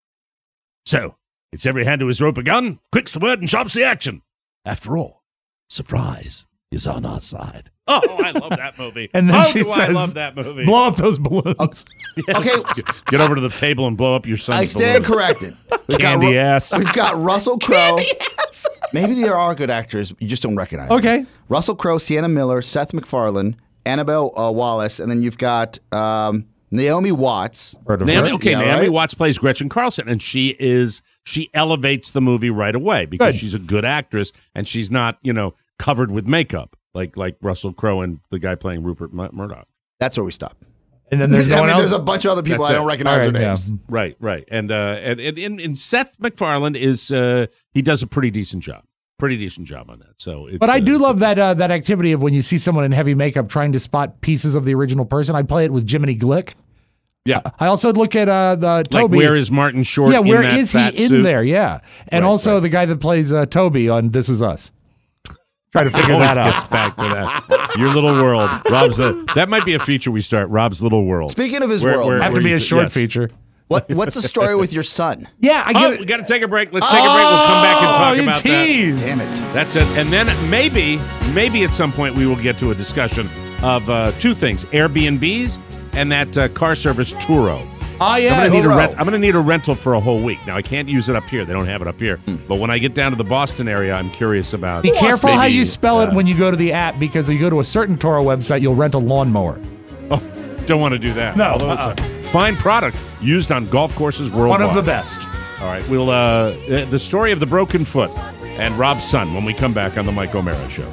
F: So, it's every hand to his rope a gun, quick's the word and sharp's the action. After all, surprise is on our side.
C: Oh, I love that movie.
B: And then she says,
C: I love that movie.
B: Blow up those balloons.
D: Okay.
C: Get over to the table and blow up your son's
D: I stand
C: balloon.
D: corrected.
C: Candy ass.
D: We've got Russell Crowe. Maybe there are good actors. You just don't recognize them. Russell Crowe, Sienna Miller, Seth MacFarlane, Annabelle Wallace, and then you've got Naomi Watts.
C: Naomi Watts plays Gretchen Carlson, and she elevates the movie right away because she's a good actress, and she's not, covered with makeup like Russell Crowe and the guy playing Rupert Murdoch.
D: That's where we stop.
B: And then there's
D: there's a bunch of other people I don't recognize their names.
C: Yeah. Right. And Seth MacFarlane he does a pretty decent job. Pretty decent job on that. So,
B: but I do love that activity of when you see someone in heavy makeup trying to spot pieces of the original person. I play it with Jiminy Glick.
C: Yeah.
B: I also look at the Toby.
C: Like, where is Martin Short?
B: Yeah, where
C: in that
B: is he
C: fat
B: in
C: suit?
B: there? Yeah, and also the guy that plays Toby on This Is Us. Try to figure that out.
C: Gets back to that. Your little world, Rob's. That might be a feature we start. Rob's little world.
D: Speaking of his world,
B: have to be a short feature.
D: What's the story with your son?
B: Yeah, I get it.
C: We got to take a break. Let's take a break. We'll come back and talk
B: you
C: about
B: teased.
C: that.
D: Damn it.
C: That's it. And then maybe at some point we will get to a discussion of two things: Airbnbs and that car service Turo.
B: Oh, yeah.
C: I'm going to need a rental for a whole week. Now, I can't use it up here. They don't have it up here. But when I get down to the Boston area, I'm curious about
B: Be careful how you spell it when you go to the app, because if you go to a certain Toro website, you'll rent a lawnmower.
C: Oh, don't want to do that.
B: No.
C: Although it's a fine product used on golf courses worldwide.
B: One of the best.
C: All right. We'll the story of the broken foot and Rob's son when we come back on the Mike O'Mara Show.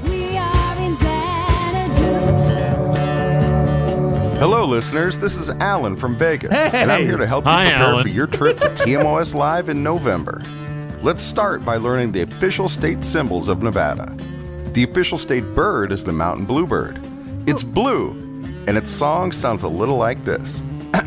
L: Hello, listeners. This is Alan from Vegas, and I'm here to help you prepare for your trip to TMOS Live in November. Let's start by learning the official state symbols of Nevada. The official state bird is the mountain bluebird. It's blue, and its song sounds a little like this.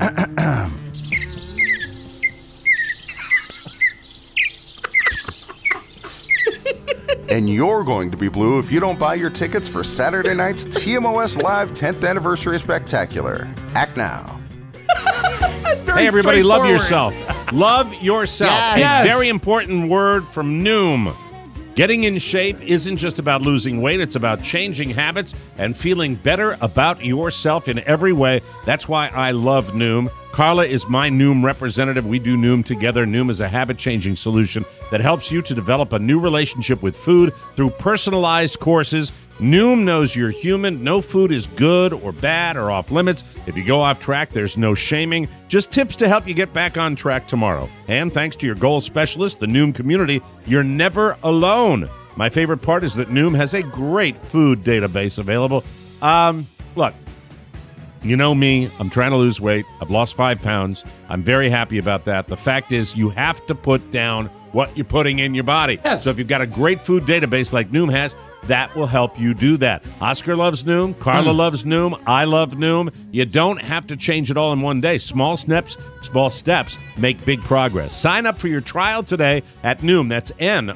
L: And you're going to be blue if you don't buy your tickets for Saturday night's TMOS Live 10th Anniversary Spectacular. Act now.
C: Hey, everybody, love yourself. Love yourself.
B: Yes.
C: A very important word from Noom. Getting in shape isn't just about losing weight. It's about changing habits and feeling better about yourself in every way. That's why I love Noom. Carla is my Noom representative. We do Noom together. Noom is a habit-changing solution that helps you to develop a new relationship with food through personalized courses. Noom knows you're human. No food is good or bad or off limits. If you go off track, there's no shaming. Just tips to help you get back on track tomorrow. And thanks to your goal specialist, the Noom community, you're never alone. My favorite part is that Noom has a great food database available. Look, you know me. I'm trying to lose weight. I've lost 5 pounds. I'm very happy about that. The fact is, you have to put down what you're putting in your body.
B: Yes.
C: So if you've got a great food database like Noom has, that will help you do that. Oscar loves Noom. Carla loves Noom. I love Noom. You don't have to change it all in one day. Small steps make big progress. Sign up for your trial today at Noom. That's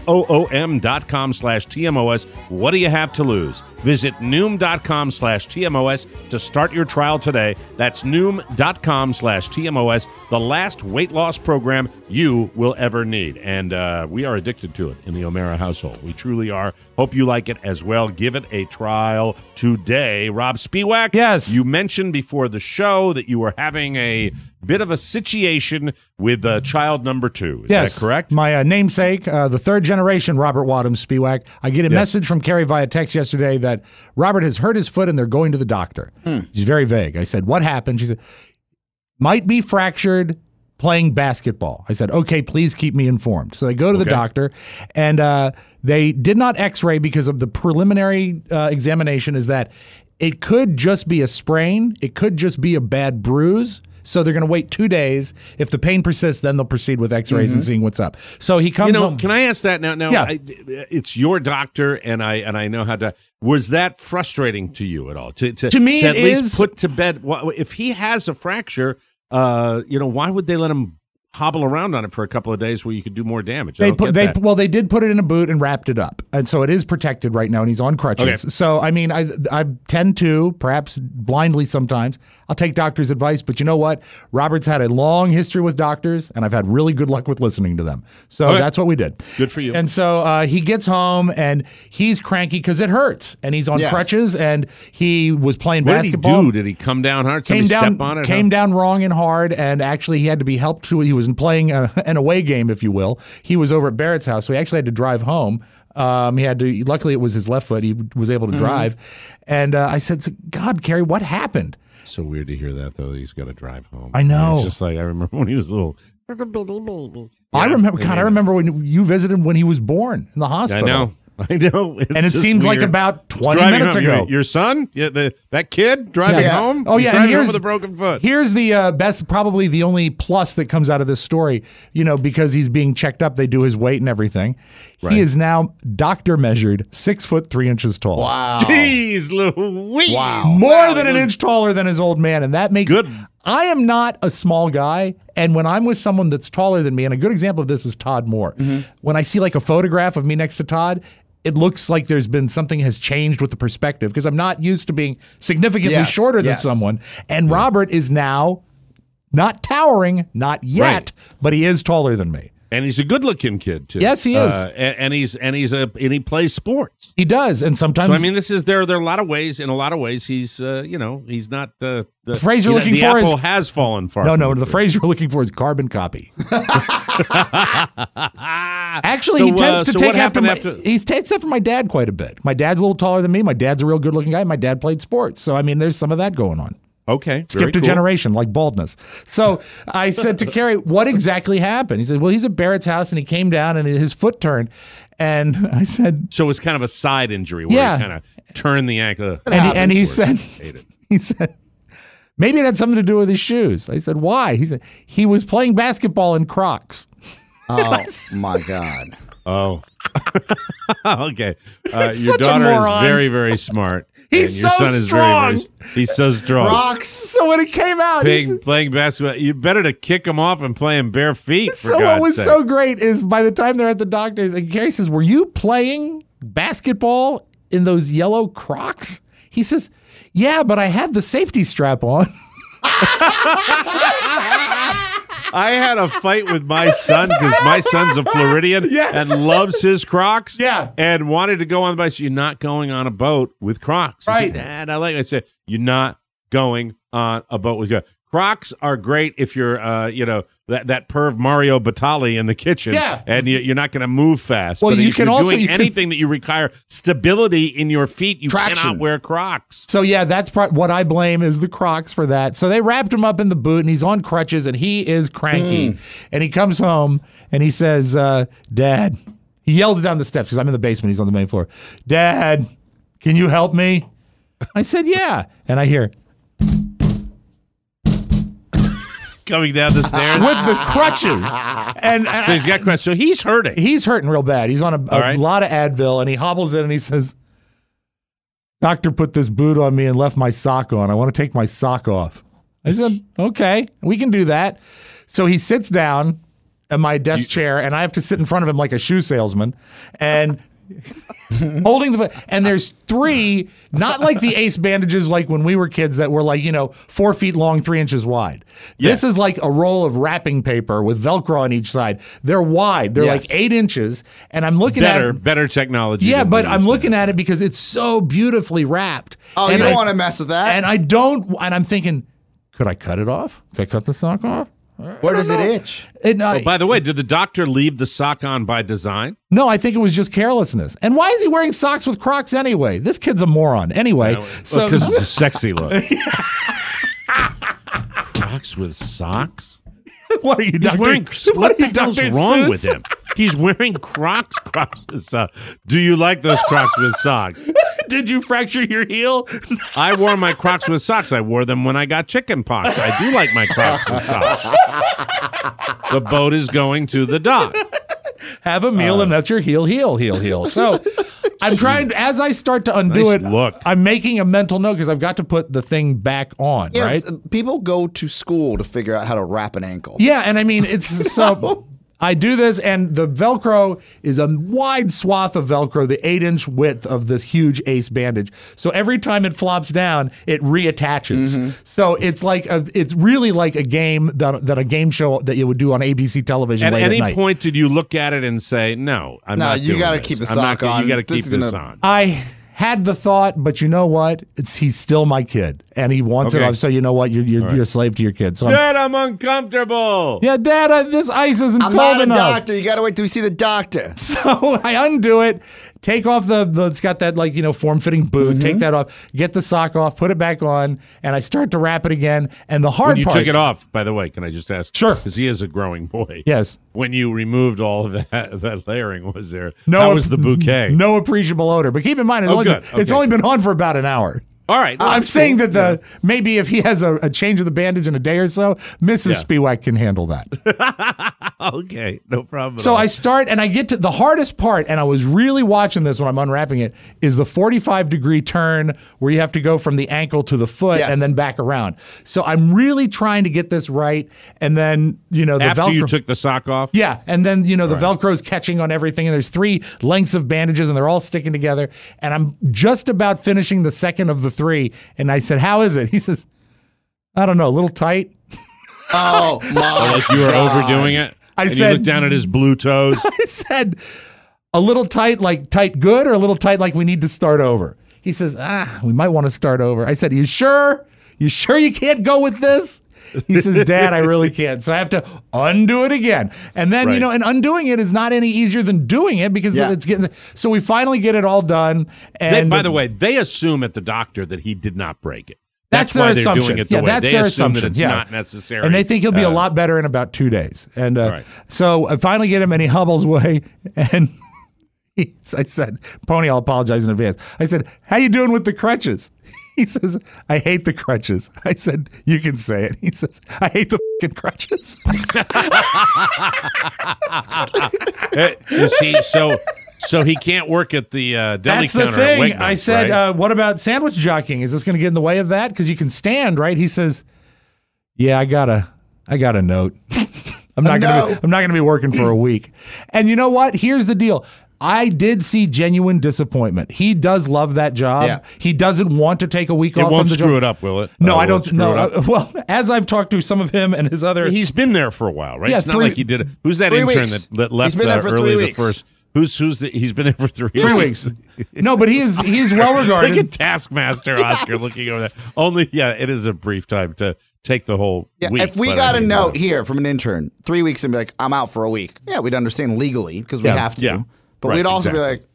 C: Noom.com/TMOS. What do you have to lose? Visit Noom.com/TMOS to start your trial today. That's Noom.com/TMOS, the last weight loss program you will ever need. And we are addicted to it in the O'Mara household. We truly are. Hope you like it as well. Give it a trial today. Rob Spiewak,
B: yes.
C: You mentioned before the show that you were having a bit of a situation with child number 2. Is that correct?
B: My namesake, the third generation Robert Wadham Spiewak. I get a message from Carrie via text yesterday that Robert has hurt his foot and they're going to the doctor. She's very vague. I said, what happened? She said, might be fractured playing basketball. I said, okay, please keep me informed. So they go to the doctor, and they did not x-ray because of the preliminary examination is that it could just be a sprain. It could just be a bad bruise. So they're going to wait 2 days. If the pain persists, then they'll proceed with x-rays and seeing what's up. So he comes home.
C: Can I ask that now?
B: Yeah.
C: It's your doctor, and I know how to. Was that frustrating to you at all? To
B: me,
C: to at
B: it
C: least
B: is.
C: put to bed. If he has a fracture, why would they let him hobble around on it for a couple of days where you could do more damage?
B: They did put it in a boot and wrapped it up, and so it is protected right now, and he's on crutches.
C: Okay.
B: So I mean, I tend to, perhaps blindly sometimes, I'll take doctors' advice, but you know what? Robert's had a long history with doctors, and I've had really good luck with listening to them. So that's what we did.
C: Good for you.
B: And so he gets home, and he's cranky because it hurts, and he's on crutches, and he was playing basketball.
C: What did he do? Did he come down hard? Somebody step on it?
B: Came down wrong and hard, and actually he had to be helped to. He was playing an away game, if you will. He was over at Barrett's house, so he actually had to drive home. He had to. Luckily, it was his left foot. He was able to drive. And I said, God, Carrie, what happened?
C: So weird to hear that, though. He's got to drive home.
B: I know.
C: It's just like I remember when he was little.
H: Little bitty baby.
B: I remember when you visited him when he was born in the hospital.
C: I know.
B: And it seems like about 20 minutes ago.
C: Your son? That kid driving home?
B: Oh, yeah.
C: He's
B: And
C: driving home with a broken foot.
B: Here's the best, probably the only plus that comes out of this story, because he's being checked up. They do his weight and everything. Right. He is now doctor measured 6 foot 3 inches tall.
D: Wow.
C: Jeez Louise.
B: Wow. More than an inch taller than his old man. And that makes
C: good
B: I am not a small guy, and when I'm with someone that's taller than me, and a good example of this is Todd Moore. When I see like a photograph of me next to Todd, it looks like there's been something has changed with the perspective because I'm not used to being significantly shorter than someone. And Robert is now not towering, not yet, but he is taller than me.
C: And he's a good-looking kid too.
B: Yes, he is.
C: And he plays sports.
B: He does, and sometimes.
C: So I mean, there are a lot of ways. In a lot of ways, he's he's not the
B: phrase you're looking
C: the
B: for.
C: apple has fallen far.
B: No. The phrase you're looking for is carbon copy. Actually, he tends to take after he takes after my dad quite a bit. My dad's a little taller than me. My dad's a real good-looking guy. My dad played sports, so I mean, there's some of that going on.
C: Okay.
B: Skipped a generation, like baldness. So I said to Carrie, what exactly happened? He said, well, he's at Barrett's house, and he came down, and his foot turned. And I said...
C: So it was kind of a side injury where he kind of turned the ankle.
B: And he said, maybe it had something to do with his shoes. I said, why? He said, he was playing basketball in Crocs.
D: Oh, my God.
C: Oh. Okay. Your daughter is very, very smart.
B: He's so strong.
C: He's so strong.
B: Rocks. So when it came out,
C: playing basketball, you better to kick him off and play him bare feet.
B: So what was so great is by the time they're at the doctor's, and Gary says, "Were you playing basketball in those yellow Crocs?" He says, "Yeah, but I had the safety strap on."
C: I had a fight with my son because my son's a Floridian and loves his Crocs.
B: Yeah.
C: And wanted to go on the bike. So you're not going on a boat with Crocs.
B: Right.
C: I said, Dad, I said, you're not going on a boat with Crocs. Crocs are great if you're, that perv Mario Batali in the kitchen.
B: Yeah.
C: And you're not going to move fast.
B: Well,
C: but
B: you
C: if
B: can
C: you're
B: also
C: doing anything that you require stability in your feet, you cannot wear Crocs.
B: So yeah, that's what I blame is the Crocs for that. So they wrapped him up in the boot, and he's on crutches, and he is cranky. And he comes home, and he says, Dad, he yells down the steps because I'm in the basement. He's on the main floor. Dad, can you help me? I said, yeah. And I hear...
C: coming down the stairs
B: with the crutches, and
C: so he's got crutches. So he's hurting.
B: He's hurting real bad. He's on a lot of Advil, and he hobbles in and he says, "Doctor put this boot on me and left my sock on. I want to take my sock off." I said, "Okay, we can do that." So he sits down at my desk chair, and I have to sit in front of him like a shoe salesman, and. Holding the foot, and there's 3, not like the Ace bandages like when we were kids that were like 4 feet long, 3 inches wide. This is like a roll of wrapping paper with Velcro on each side. They're wide. They're like 8 inches, and I'm looking at it.
C: Better technology.
B: Yeah, but I'm looking at it because it's so beautifully wrapped.
D: Oh,
B: and
D: you don't want to mess with that.
B: And I don't. And I'm thinking, could I cut it off? Could I cut the sock off?
D: Where does it itch?
C: By the way, did the doctor leave the sock on by design?
B: No, I think it was just carelessness. And why is he wearing socks with Crocs anyway? This kid's a moron. Anyway.
C: Because it's a sexy look. Crocs with socks?
B: What are you doing?
C: What the hell's wrong with him? He's wearing Crocs with socks. Do you like those Crocs with socks?
B: Did you fracture your heel?
C: I wore my Crocs with socks. I wore them when I got chicken pox. I do like my Crocs with socks. The boat is going to the dock.
B: Have a meal and that's your heel. So I'm trying, as I start to undo I'm making a mental note because I've got to put the thing back on, right?
D: People go to school to figure out how to wrap an ankle.
B: Yeah, and I mean, it's so... I do this, and the Velcro is a wide swath of Velcro, the 8-inch width of this huge Ace bandage. So every time it flops down, it reattaches. So it's like it's really like a game that a game show that you would do on ABC television late at night.
C: At any point, did you look at it and say, "No, I'm not"?
D: No, you got to keep the sock on.
C: You got to keep this on.
B: I had the thought, but you know what? He's still my kid, and he wants it off. So you know what? You're a slave to your kid. So
C: Dad, I'm uncomfortable.
B: Yeah, Dad, this ice isn't cold enough.
D: I'm not a doctor. You got to wait till we see the doctor.
B: So I undo it, take off it's got that form-fitting boot, take that off, get the sock off, put it back on, and I start to wrap it again. And the hard part.
C: When you took it off, by the way, can I just ask?
B: Sure.
C: Because he is a growing boy.
B: Yes.
C: When you removed all of that layering, was there? How was the bouquet?
B: No appreciable odor. But keep in mind, it's only been on for about an hour.
C: All right.
B: I'm saying that maybe if he has a change of the bandage in a day or so, Mrs. Spiewak can handle that.
C: Okay, no problem.
B: So I start and I get to the hardest part, and I was really watching this when I'm unwrapping it, is the 45-degree turn where you have to go from the ankle to the foot and then back around. So I'm really trying to get this right, and then, the
C: after
B: Velcro,
C: you took the sock off?
B: Yeah, and then, the Velcro's catching on everything, and there's 3 lengths of bandages, and they're all sticking together, and I'm just about finishing the second of the 3, and I said, how is it? He says, I don't know, a little tight.
D: Oh, my
C: like you were overdoing it?
B: I
C: said, you looked down at his blue toes?
B: I said, a little tight, like tight good, or a little tight like we need to start over? He says, we might want to start over. I said, you sure? You sure you can't go with this? He says, Dad, I really can't. So I have to undo it again. And then, and undoing it is not any easier than doing it because it's getting. So we finally get it all done. And
C: by the way, they assume at the doctor that he did not break it.
B: That's
C: why
B: their
C: they're
B: assumption.
C: doing it the way.
B: That's
C: they
B: their
C: assume
B: assumption.
C: that it's not necessary.
B: And they think he'll be a lot better in about 2 days. And so I finally get him, and he hobbles away. And I said, Pony, I'll apologize in advance. I said, how you doing with the crutches? He says, I hate the crutches. I said, you can say it. He says, I hate the fucking crutches.
C: You see, so he can't work at the deli
B: That's
C: counter
B: the thing.
C: at Wegmans,
B: I said,
C: right?
B: what about sandwich jockeying? Is this going to get in the way of that? Because you can stand, right? He says, yeah, I got a note. I'm not going to be working for a week. And you know what? Here's the deal. I did see genuine disappointment. He does love that job. Yeah. He doesn't want to take a week off.
C: It won't
B: from the
C: screw
B: job.
C: it up, will it?
B: No, I don't. No. Well, as I've talked to some of him and his other,
C: he's been there for a while, right?
B: Yeah,
C: it's not like he did it. Who's that intern that left
D: he's been there for
C: early
D: 3
C: the
D: weeks.
C: first? He's been there for 3
B: weeks. No, but he's well regarded.
C: Look at Taskmaster Oscar looking over there. Only, it is a brief time to take the whole week.
D: If we got a note here from an intern 3 weeks and be like, I'm out for a week. Yeah, we'd understand legally because we have to.
C: Yeah.
D: But we'd also be like,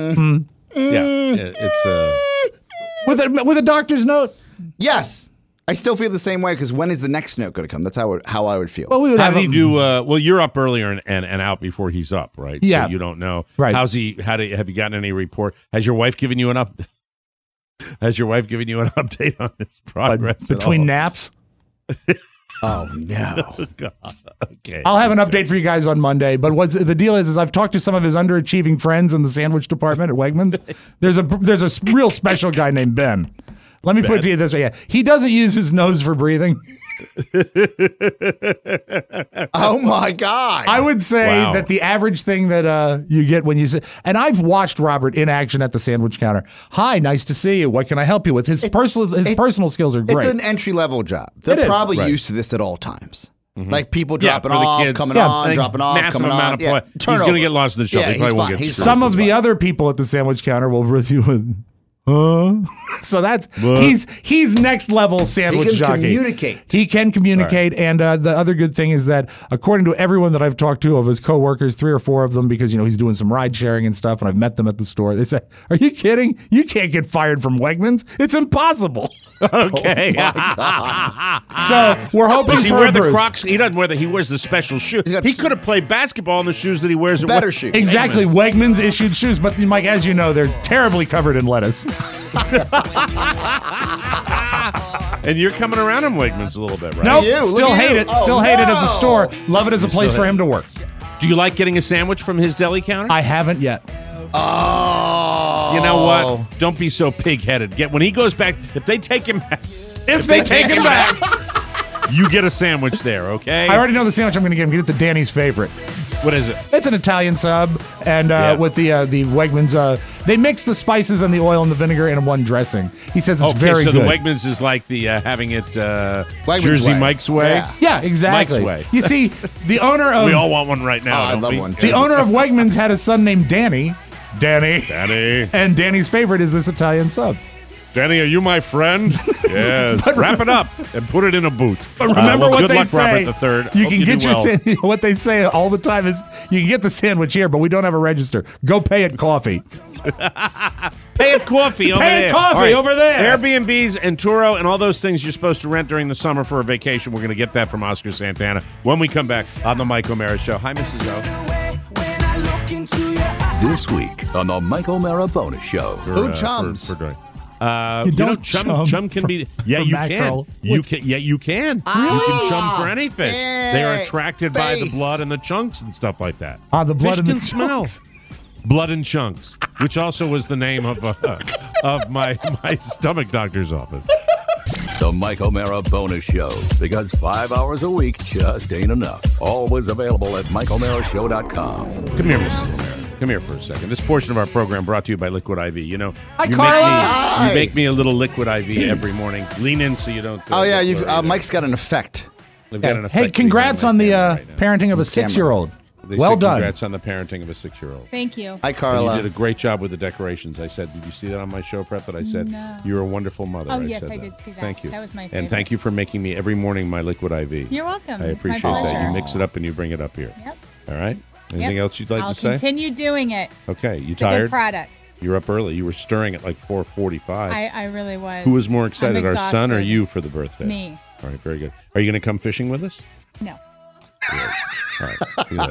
C: it's
B: with a doctor's note.
D: Yes. I still feel the same way because when is the next note going to come? That's how I would feel.
B: Well, we would
C: how
B: have
C: did he do? Well, you're up earlier and out before he's up, right?
B: Yeah.
C: So you don't know.
B: Right.
C: Have you gotten any report? Has your wife given you an update? Has your wife given you an update on his progress
B: between naps?
D: Oh no!
C: Oh, God. Okay.
B: I'll have an update for you guys on Monday. But what's the deal is I've talked to some of his underachieving friends in the sandwich department at Wegmans. There's a real special guy named Ben. Let me put it to you this way: he doesn't use his nose for breathing.
D: Oh my God!
B: I would say that the average thing that you get when you say, and I've watched Robert in action at the sandwich counter. Hi, nice to see you. What can I help you with? His personal skills are great.
D: It's an entry-level job. They're probably used to this at all times.
C: Mm-hmm.
D: Like people dropping off, coming on, dropping off, coming on.
C: He's going to get lost in the shuffle. He probably won't get
B: Some of the other people at the sandwich counter will review with, so that's he's next level sandwich jockey. He can communicate,
D: right.
B: And the other good thing is that according to everyone that I've talked to of his coworkers, 3 or 4 of them, because he's doing some ride sharing and stuff, and I've met them at the store. They say, "Are you kidding? You can't get fired from Wegmans. It's impossible."
C: Okay.
B: So we're hoping
C: Does he
B: for
C: wear
B: a
C: the
B: Bruce.
C: Crocs? He doesn't wear he wears the special shoe. He could have played basketball in the shoes that he wears.
D: Better shoes.
B: Exactly. Wegmans issued shoes, but Mike, as you know, they're terribly covered in lettuce.
C: And you're coming around on Wegmans a little bit, right?
B: Nope. Still hate it. Still hate it as a store. Love it as a place for him to work.
C: Do you like getting a sandwich from his deli counter?
B: I haven't yet.
D: Oh.
C: You know what? Don't be so pig-headed. When he goes back, if they take him back,
B: if they take him back,
C: you get a sandwich there, okay?
B: I already know the sandwich I'm going to get him. Get it to Danny's favorite.
C: What is it?
B: It's an Italian sub, and with the Wegmans, they mix the spices and the oil and the vinegar in one dressing. He says it's very good.
C: So the Wegmans is like the having it Jersey
D: way.
C: Mike's way?
B: Yeah, exactly.
C: Mike's way.
B: You see, the owner of...
C: We all want one right now.
D: I love one.
B: The owner of Wegmans had a son named Danny.
C: Danny.
B: And Danny's favorite is this Italian sub.
C: Danny, are you my friend? Yes. Wrap it up and put it in a boot.
B: But remember what they say.
C: Robert III.
B: You can get your what they say all the time is you can get the sandwich here, but we don't have a register. Go pay at coffee.
C: Pay at coffee over there.
B: Pay at coffee over there.
C: Airbnbs and Turo and all those things you're supposed to rent during the summer for a vacation. We're going to get that from Oscar Santana when we come back on the Mike O'Mara Show. Hi, Mrs. O.
A: This week on the Mike O'Mara Bonus Show.
D: Who chums?
C: Chum can be. Yeah, you
B: mackerel.
C: can. You can. Yeah, you can. You can chum for any fish. They are attracted by the blood and the chunks and stuff like that.
B: The blood
C: fish
B: and
C: can
B: the
C: smell.
B: chunks.
C: Blood and Chunks, which also was the name of my stomach doctor's office.
A: The Mike O'Mara Bonus Show, because 5 hours a week just ain't enough. Always available at MikeO'MaraShow.com.
C: Come here, Mrs. O'Mara. Come here for a second. This portion of our program brought to you by Liquid IV. You know,
B: Hi,
C: you
B: Carla.
C: make me a little Liquid IV every morning. Lean in so you don't.
D: Mike's got an effect.
B: Hey, congrats on the parenting of a 6-year-old. Well done.
C: Congrats on the parenting of a 6-year-old.
M: Thank you.
D: Hi, Carla.
C: You did a great job with the decorations. I said, did you see that on my show prep? That I said,
M: No.
C: you're a wonderful mother.
M: Oh,
C: I
M: yes,
C: said
M: I did see that.
C: Thank you.
M: That was my favorite.
C: And thank you for making me every morning my Liquid IV.
M: You're welcome.
C: I appreciate
M: My
C: that.
M: pleasure.
C: You mix it up and you bring it up here.
M: Yep.
C: All right? Anything else you'd like
M: I'll
C: to say?
M: continue doing it.
C: Okay. You
M: It's a
C: tired?
M: good product.
C: You're up early. You were stirring at like 4:45.
M: I really was.
C: Who was more excited,
M: I'm
C: our son or
M: exhausted.
C: you for the birthday?
M: Me.
C: All right, very good. Are you going to come fishing with us?
M: No.
C: All right. See you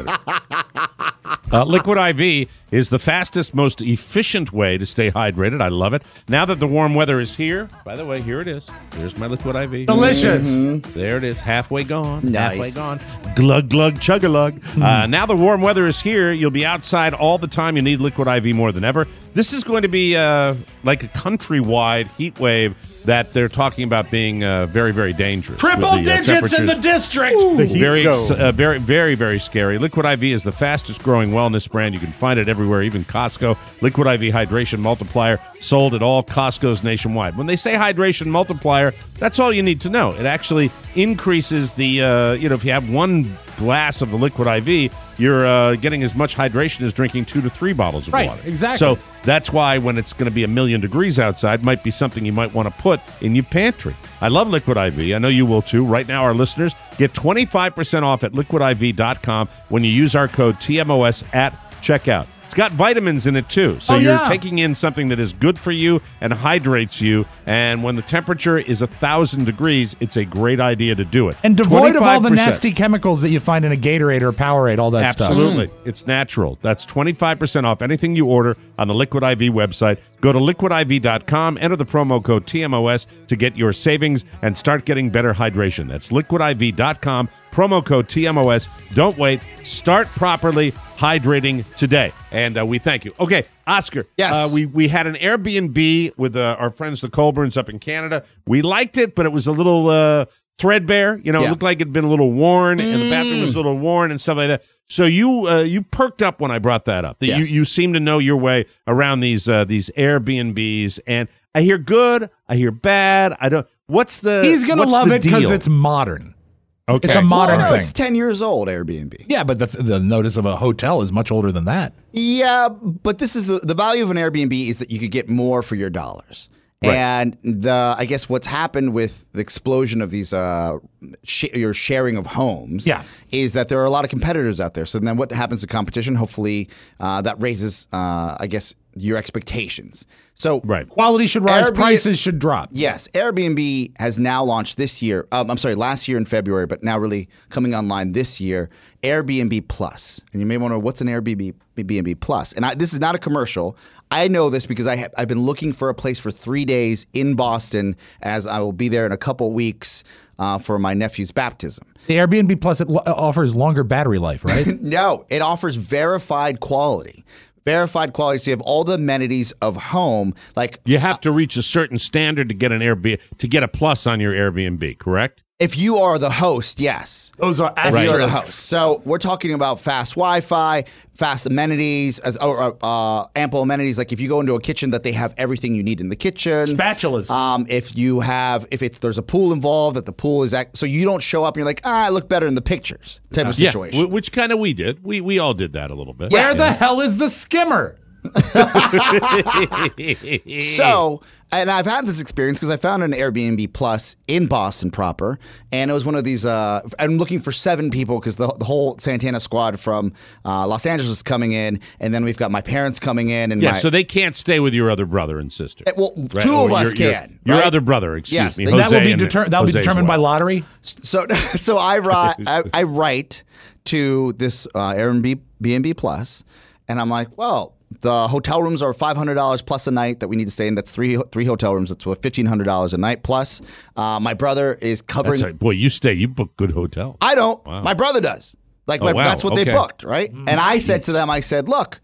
C: later. Liquid IV is the fastest, most efficient way to stay hydrated. I love it. Now that the warm weather is here, by the way, here it is. Here's my Liquid IV.
B: Delicious.
C: There it is. Halfway gone.
D: Nice.
C: Halfway gone. Glug, glug, chug-a-lug. Now the warm weather is here. You'll be outside all the time. You need Liquid IV more than ever. This is going to be like a countrywide heat wave that they're talking about being very, very dangerous.
B: Triple
C: with the,
B: digits in the district. The heat
C: very,
B: go.
C: very, very, very scary. Liquid IV is the fastest growing wellness brand. You can find it everywhere, even Costco. Liquid IV Hydration Multiplier, sold at all Costco's nationwide. When they say Hydration Multiplier, that's all you need to know. It actually increases the, if you have one glass of the Liquid IV, you're getting as much hydration as drinking 2 to 3 bottles of water.
B: Exactly.
C: So that's why when it's going to be 1,000,000 degrees outside, might be something you might want to put in your pantry. I love Liquid IV. I know you will too. Right now, our listeners get 25% off at liquidiv.com when you use our code TMOS at checkout. It's got vitamins in it too. So you're taking in something that is good for you and hydrates you. And when the temperature is 1,000 degrees, it's a great idea to do it.
B: And devoid of all the
C: 25%.
B: nasty chemicals that you find in a Gatorade or a Powerade, all that stuff.
C: Absolutely. It's natural. That's 25% off anything you order on the Liquid IV website. Go to liquidiv.com, enter the promo code TMOS to get your savings and start getting better hydration. That's liquidiv.com, promo code TMOS. Don't wait. Start properly hydrating today. And we thank you. Okay, Oscar.
D: Yes.
C: We had an Airbnb with our friends, the Colburns, up in Canada. We liked it, but it was a little threadbare. It looked like it had been a little worn, and the bathroom was a little worn and stuff like that. So you perked up when I brought that up.
D: Yes.
C: You seem to know your way around these Airbnbs, and I hear good, I hear bad. I don't.
B: He's gonna love it because it's modern.
C: Okay.
B: It's a modern thing.
D: It's 10 years old, Airbnb.
B: Yeah, but the notice of a hotel is much older than that.
D: Yeah, but this is the value of an Airbnb is that you could get more for your dollars.
C: Right.
D: And I guess what's happened with the explosion of these your sharing of homes is that there are a lot of competitors out there. So then what happens to competition? Hopefully that raises, I guess, your expectations. So
B: quality should rise, prices should drop.
D: Yes. Airbnb has now launched this year. Last year in February, but now really coming online this year, Airbnb Plus. And you may wonder, what's an Airbnb Plus? And this is not a commercial. I know this because I've been looking for a place for 3 days in Boston, as I will be there in a couple weeks for my nephew's baptism.
B: The Airbnb Plus offers longer battery life, right?
D: No, it offers verified quality. Verified quality, so you have all the amenities of home. Like
C: you have to reach a certain standard to get an Airbnb, to get a plus on your Airbnb, correct?
D: If you are the host, yes.
B: Those are
D: if you're the host. So we're talking about fast Wi-Fi, fast amenities, ample amenities. Like if you go into a kitchen, that they have everything you need in the kitchen.
B: Spatulas.
D: If there's a pool involved, that the pool is so you don't show up and you're like, I look better in the pictures type of situation.
C: Yeah, which kind of we did. We all did that a little bit.
B: Where the hell is the skimmer?
D: So, and I've had this experience because I found an Airbnb Plus in Boston proper, and it was one of these. I'm looking for 7 people because the whole Santana squad from Los Angeles is coming in, and then we've got my parents coming in, and
C: so they can't stay with your other brother and sister.
D: Well, right? 2 of us can.
C: Your
D: right?
C: other brother, excuse me.
B: That will be determined by lottery.
D: So I write to this Airbnb Plus, and I'm like, well, The hotel rooms are $500 plus a night that we need to stay in. That's three hotel rooms. That's $1,500 a night plus. My brother is covering.
C: Boy, you book good hotels.
D: I don't.
C: Wow.
D: My brother does. That's what they booked, right? And I said to them, I said, look,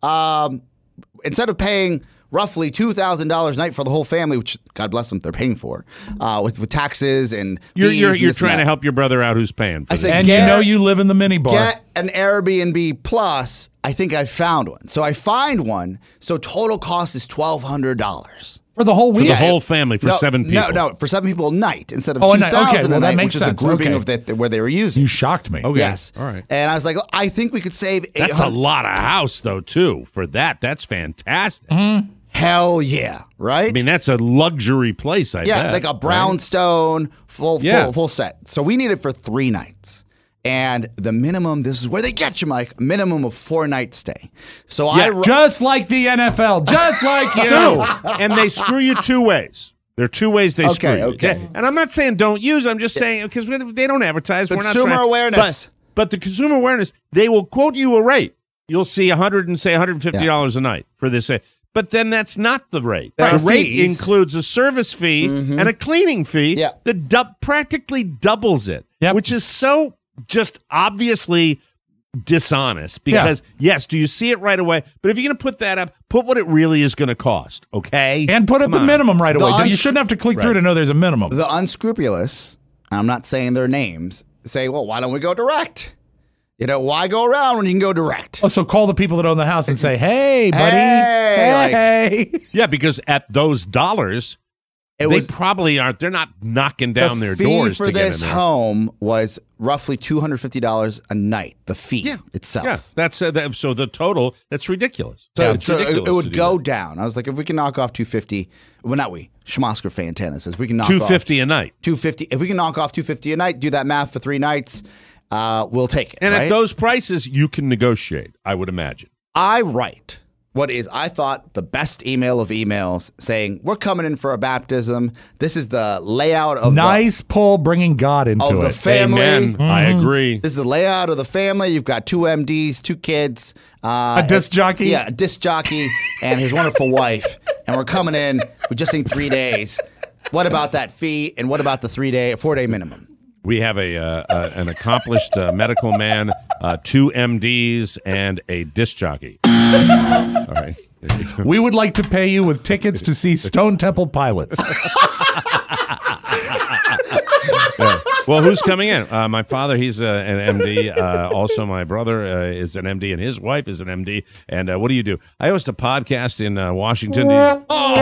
D: instead of paying roughly $2,000 a night for the whole family, which God bless them, they're paying for, with taxes and fees.
C: You're trying to help your brother out who's paying for this.
B: And you know you live in the minibar.
D: Get an Airbnb plus. I think I found one. So I find one. So total cost is $1,200.
B: For the whole week?
C: For the whole family, for 7 people.
D: No, for 7 people a night instead of
B: $2,000
D: a night,
B: that makes
D: which is
B: sense.
D: the grouping of where they were using.
B: You shocked me.
C: Okay.
D: Yes.
C: All right.
D: And I was like, I think we could save $800.
C: That's a lot of house, though, too, for that. That's fantastic.
B: Mm-hmm.
D: Hell yeah, right?
C: I mean, that's a luxury place, I bet.
D: Yeah, like a brownstone, full set. So we need it for 3 nights. And the minimum, this is where they get you, Mike, minimum of 4-night stay. So
B: just like the NFL, just like you.
C: No, and they screw you 2 ways. There are 2 ways they screw you.
D: Okay.
C: And I'm not saying don't use. I'm just saying because they don't advertise.
D: Consumer awareness.
C: But the consumer awareness, they will quote you a rate. You'll see $150 a night for this. But then that's not the rate. The rate includes a service fee and a cleaning fee that practically doubles it, which is so just obviously dishonest because, yes, do you see it right away? But if you're going to put that up, put what it really is going to cost, okay?
B: And put up the minimum right away. You shouldn't have to click through to know there's a minimum.
D: The unscrupulous, I'm not saying their names, say, well, why don't we go direct? You know, why go around when you can go direct?
B: Oh, so call the people that own the house and say, hey, buddy. Hey.
C: Yeah, because at those dollars, they probably aren't. They're not knocking down their doors.
D: The fee for this home was roughly $250 a night. The fee itself.
C: Yeah, that's so the total. That's ridiculous.
D: So,
C: it's ridiculous
D: it would go down. I was like, if we can knock off $250, well, not we. Schmosker Fantana says if we can knock
C: $250 a night.
D: $250. If we can knock off $250 a night, do that math for 3 nights. We'll take it.
C: And at those prices, you can negotiate, I would imagine.
D: I write what is, I thought, the best email of emails saying, we're coming in for a baptism. This is the layout of
B: pull, bringing God into
D: the family.
C: Amen. I agree.
D: This is the layout of the family. You've got 2 MDs, 2 kids.
B: A disc jockey?
D: Yeah, a disc jockey and his wonderful wife. And we're coming in. We just need 3 days. What about that fee? And what about the 4-day minimum?
C: We have an accomplished medical man, 2 MDs, and a disc jockey. All right.
B: We would like to pay you with tickets to see Stone Temple Pilots.
C: Yeah. Well, who's coming in? My father, he's an MD. Also, my brother is an MD, and his wife is an MD. And what do? I host a podcast in Washington, D.C.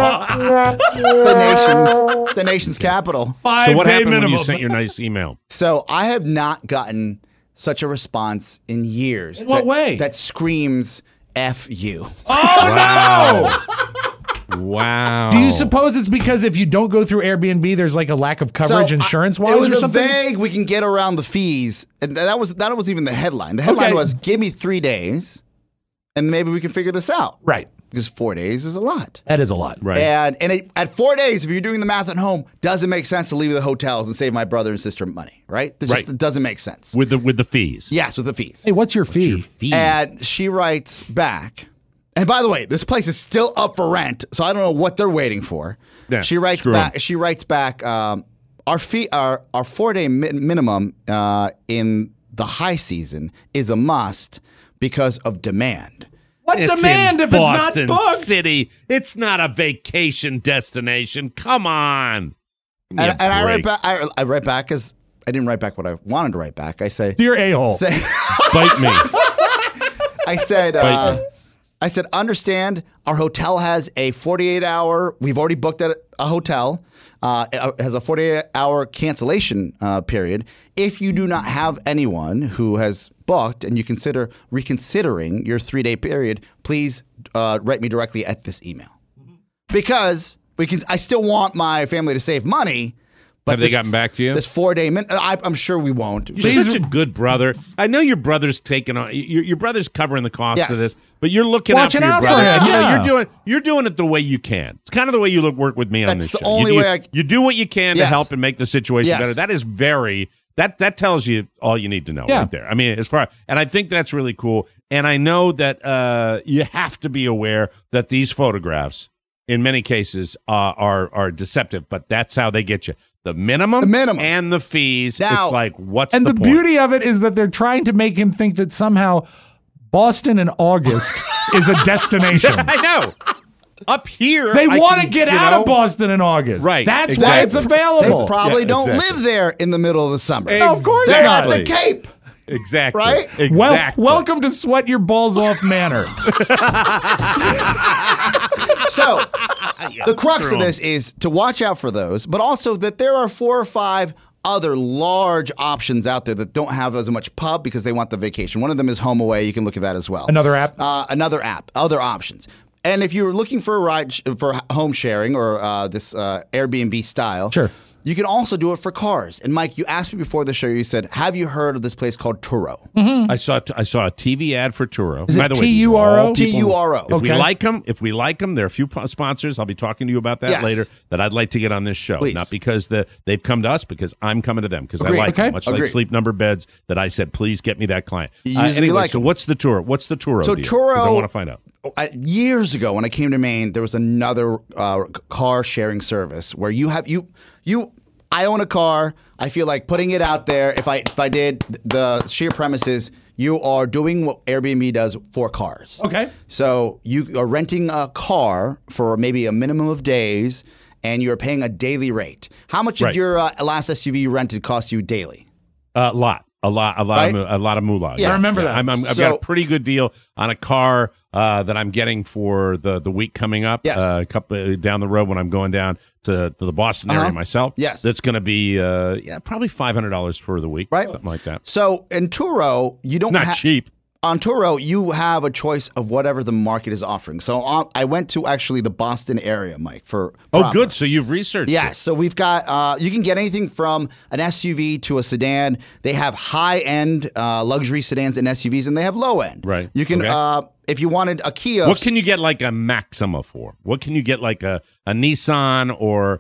D: The nation's capital.
C: So what happened when you sent your nice email?
D: So I have not gotten such a response in years.
B: In what way?
D: That screams F you.
B: Oh, no!
C: Wow.
B: Do you suppose it's because if you don't go through Airbnb, there's like a lack of coverage insurance-wise or something?
D: It was a vague, we can get around the fees. And that was even the headline. The headline was, give me 3 days, and maybe we can figure this out.
B: Right.
D: Because 4 days is a lot.
B: That is a lot.
C: Right.
D: And at 4 days, if you're doing the math at home, doesn't make sense to leave the hotels and save my brother and sister money, right? It doesn't make sense.
C: With the fees.
D: Yes, with the fees.
B: Hey, what's your fee?
D: And she writes back. And by the way, this place is still up for rent, so I don't know what they're waiting for.
C: Yeah,
D: she writes back. Our fee, our 4-day minimum in the high season is a must because of demand.
B: What demand if
C: Boston
B: it's not booked?
C: City. It's not a vacation destination. Come on.
D: And I write back. I write back because I didn't write back what I wanted to write back. I say,
B: "Dear a-hole,
C: bite me."
D: I said. I said, understand our hotel has a 48-hour, we've already booked at a hotel, it has a 48-hour cancellation period. If you do not have anyone who has booked and you consider reconsidering your 3-day period, please write me directly at this email. Because I still want my family to save money. But
C: have they gotten back to you?
D: This 4-day I'm sure we won't.
C: You're such a good brother. I know your brother's taking on. Your brother's covering the cost of this, but you're looking out for your brother. You're doing it the way you can. It's kind of the way you work with me on this show.
D: That's the only way.
C: You do what you can to help and make the situation better. That is very That tells you all you need to know right there. I mean, and I think that's really cool. And I know that you have to be aware that these photographs, in many cases, are deceptive. But that's how they get you. The minimum, and the fees.
D: Now,
C: it's like, what's
B: and
C: the
B: the
C: point?
B: beauty of it is that they're trying to make him think that somehow Boston in August is a destination.
C: I know. Up here,
B: they want to get out of Boston in August.
C: Right.
B: That's why it's available.
D: They probably don't live there in the middle of the summer.
B: No, of course
D: They're
B: not.
D: at the Cape.
C: Exactly.
D: Right?
C: Exactly.
B: Welcome to Sweat Your Balls Off Manor.
D: So, the crux of this is to watch out for those, but also that there are 4 or 5 other large options out there that don't have as much pub because they want the vacation. One of them is HomeAway. You can look at that as well.
B: Another app?
D: Other options. And if you're looking for a ride for home sharing or this Airbnb style,
B: sure,
D: you can also do it for cars. And Mike, you asked me before the show. You said, "Have you heard of this place called Turo?"
B: Mm-hmm.
C: I saw a TV ad for Turo.
B: Is
C: By
B: it
C: the way,
B: Turo?
D: Turo.
C: If we like them, there are a few sponsors. I'll be talking to you about that later. That I'd like to get on this show,
D: Please.
C: not because they've come to us, because I'm coming to them because I like them, much like Sleep Number Beds. That I said, please get me that client. Anyway, so what's the Turo? What's the Turo?
D: So
C: deal?
D: Turo,
C: 'Cause I want to find out.
D: Years ago, when I came to Maine, there was another car sharing service where I own a car. I feel like putting it out there. If I did, the sheer premise is you are doing what Airbnb does for cars.
B: Okay.
D: So you are renting a car for maybe a minimum of days, and you're paying a daily rate. How much did your last SUV you rented cost you daily?
C: A lot of moolah.
B: Yeah, I remember that.
C: I've got a pretty good deal on a car that I'm getting for the week coming up.
D: Yes.
C: A couple down the road when I'm going down to the Boston area myself.
D: Yes.
C: That's going to be probably $500 for the week,
D: right?
C: Something like that.
D: So in Turo, you don't
C: not cheap.
D: On Turo, you have a choice of whatever the market is offering. So I went to actually the Boston area, Mike, for proper.
C: Oh, good. So you've researched it.
D: Yes. So we've got, you can get anything from an SUV to a sedan. They have high-end luxury sedans and SUVs, and they have low-end.
C: Right.
D: You can, if you wanted a Kia.
C: What can you get like a Maxima for? What can you get like a Nissan or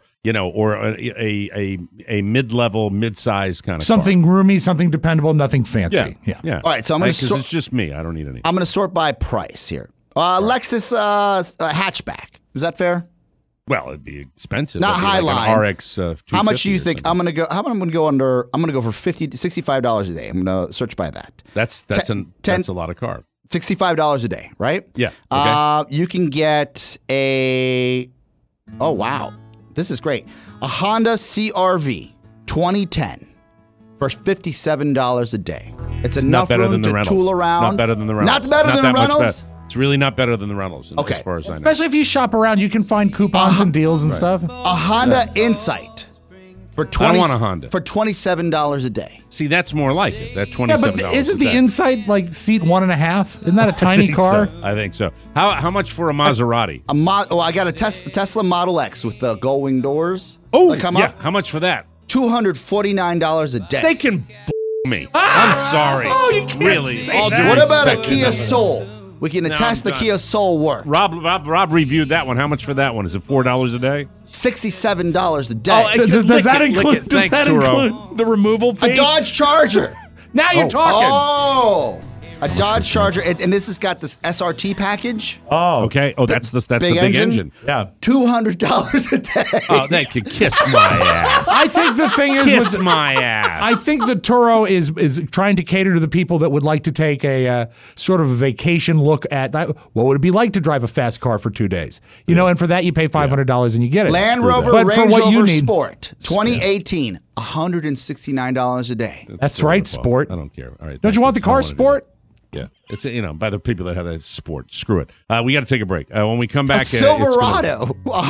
C: a mid-level, mid-size kind of
B: something roomy, something dependable, nothing fancy.
C: Yeah.
D: All right, so I'm going to
C: because it's just me. I don't need any.
D: I'm going to sort by price here. Lexus hatchback. Is that fair?
C: Well, it'd be expensive.
D: Not high
C: like
D: line.
C: An RX.
D: How much do you think I'm going to go? How about I'm going to go under? I'm going to go for $50 to $65 a day. I'm going to search by that.
C: That's a lot of car.
D: $65 a day, right?
C: Yeah. Okay.
D: You can get a. Oh wow, this is great. A Honda CR-V 2010 for $57 a day. It's enough room to tool around.
C: Not better than the rentals.
D: Not better than the rentals.
C: It's really not better than the rentals, as far as I know.
B: Especially if you shop around, you can find coupons and deals and stuff.
D: A Honda Insight for
C: I don't want a Honda.
D: For $27 a day.
C: See, that's more like it. That $27.
B: Yeah, but isn't the Insight like seat 1.5? Isn't that a tiny car?
C: I think so. How much for a Maserati?
D: I got a Tesla Model X with the gull wing doors.
C: Oh, yeah. How much for that?
D: $249 a day.
C: They can me. I'm sorry.
B: Oh, you can't
C: really.
B: say
C: All due
B: that.
D: What about a
C: respect.
D: Kia Soul? We can attest the Kia Soul work.
C: Rob reviewed that one. How much for that one? Is it $4 a day?
D: $67 a day.
C: Oh,
B: Does that include the removal fee?
D: A Dodge Charger.
B: Now you're talking.
D: Oh, a Dodge Charger, and this has got this SRT package.
B: Oh,
C: okay. Oh, that's the big engine.
B: Yeah,
D: $200 a day.
C: Oh, they could kiss my ass.
B: I think the thing is,
C: kiss my ass.
B: I think the Turo is trying to cater to the people that would like to take a sort of a vacation look at that. What would it be like to drive a fast car for 2 days? You know, and for that you pay $500 and you get it.
D: Land Rover
B: but
D: Range
B: for what you
D: Rover
B: need,
D: Sport 2018, $169 a day.
B: That's right, Sport.
C: I don't care. All right.
B: Don't you want the car Sport?
C: Yeah, it's by the people that have a Sport. Screw it. We got to take a break. When we come back,
D: Silverado,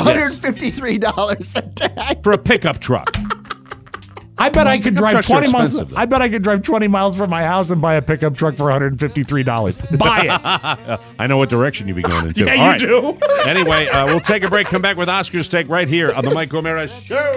D: $153 a day
C: for a pickup truck.
B: I bet I could drive 20 miles.
C: Though.
B: I bet I could drive 20 miles from my house and buy a pickup truck for $153. Buy it.
C: I know what direction you be going into.
B: Yeah,
C: All right.
B: do.
C: Anyway, we'll take a break. Come back with Oscar's Take right here on the Mike O'Meara Show.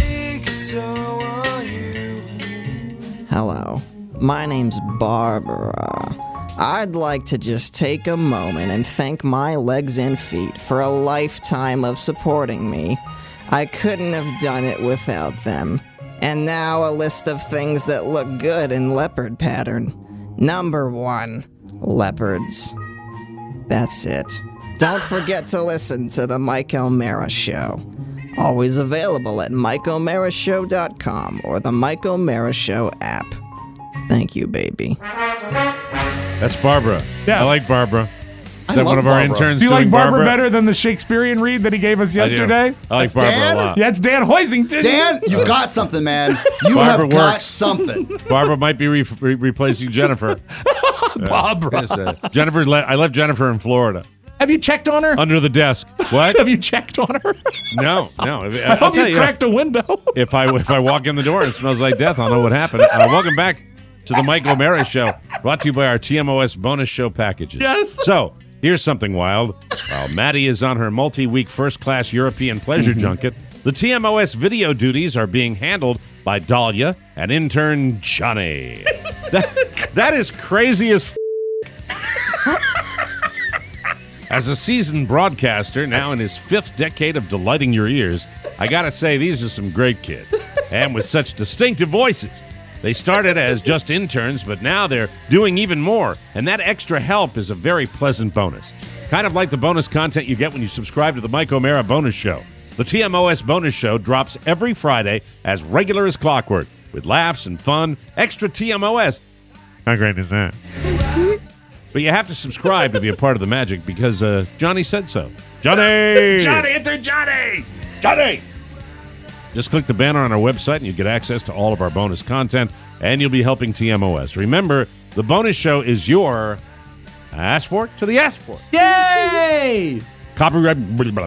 M: Hello. My name's Barbara. I'd like to just take a moment and thank my legs and feet for a lifetime of supporting me. I couldn't have done it without them. And now a list of things that look good in leopard pattern. Number 1, leopards. That's it. Don't forget to listen to the Mike O'Mara Show. Always available at MikeO'MaraShow.com or the Mike O'Mara Show app. Thank you, baby.
C: That's Barbara.
B: Yeah.
C: I like Barbara. Is
D: I
C: that one
D: love
C: of our
D: Barbara.
C: interns
B: Do you
C: doing
B: like Barbara better than the Shakespearean read that he gave us yesterday?
C: I like
D: That's
C: Barbara
D: Dan?
C: a lot.
B: Yeah, it's Dan Hoisington.
D: Dan, you got something, man. You
C: Barbara
D: have got
C: works.
D: something.
C: Barbara might be replacing Jennifer.
B: Barbara.
C: Yes, Jennifer. I left Jennifer in Florida
B: Have you checked on her?
C: under the desk. What?
B: Have you checked on her?
C: No.
B: I hope you cracked a window.
C: If I walk in the door and it smells like death, I'll know what happened. Welcome back to the Mike O'Mara Show, brought to you by our TMOS bonus show packages.
B: Yes.
C: So here's something wild. While Maddie is on her multi-week first-class European pleasure junket, the TMOS video duties are being handled by Dahlia and intern Johnny. That is crazy as As a seasoned broadcaster, now in his 5th decade of delighting your ears, I gotta say, these are some great kids. And with such distinctive voices. They started as just interns, but now they're doing even more. And that extra help is a very pleasant bonus. Kind of like the bonus content you get when you subscribe to the Mike O'Mara Bonus Show. The TMOS Bonus Show drops every Friday as regular as clockwork, with laughs and fun, extra TMOS. How great is that? But you have to subscribe to be a part of the magic because Johnny said so. Johnny!
B: Johnny, enter Johnny!
C: Johnny! Just click the banner on our website and you get access to all of our bonus content, and you'll be helping TMOS. Remember, the bonus show is your passport to the passport.
B: Yay!
C: Copyright.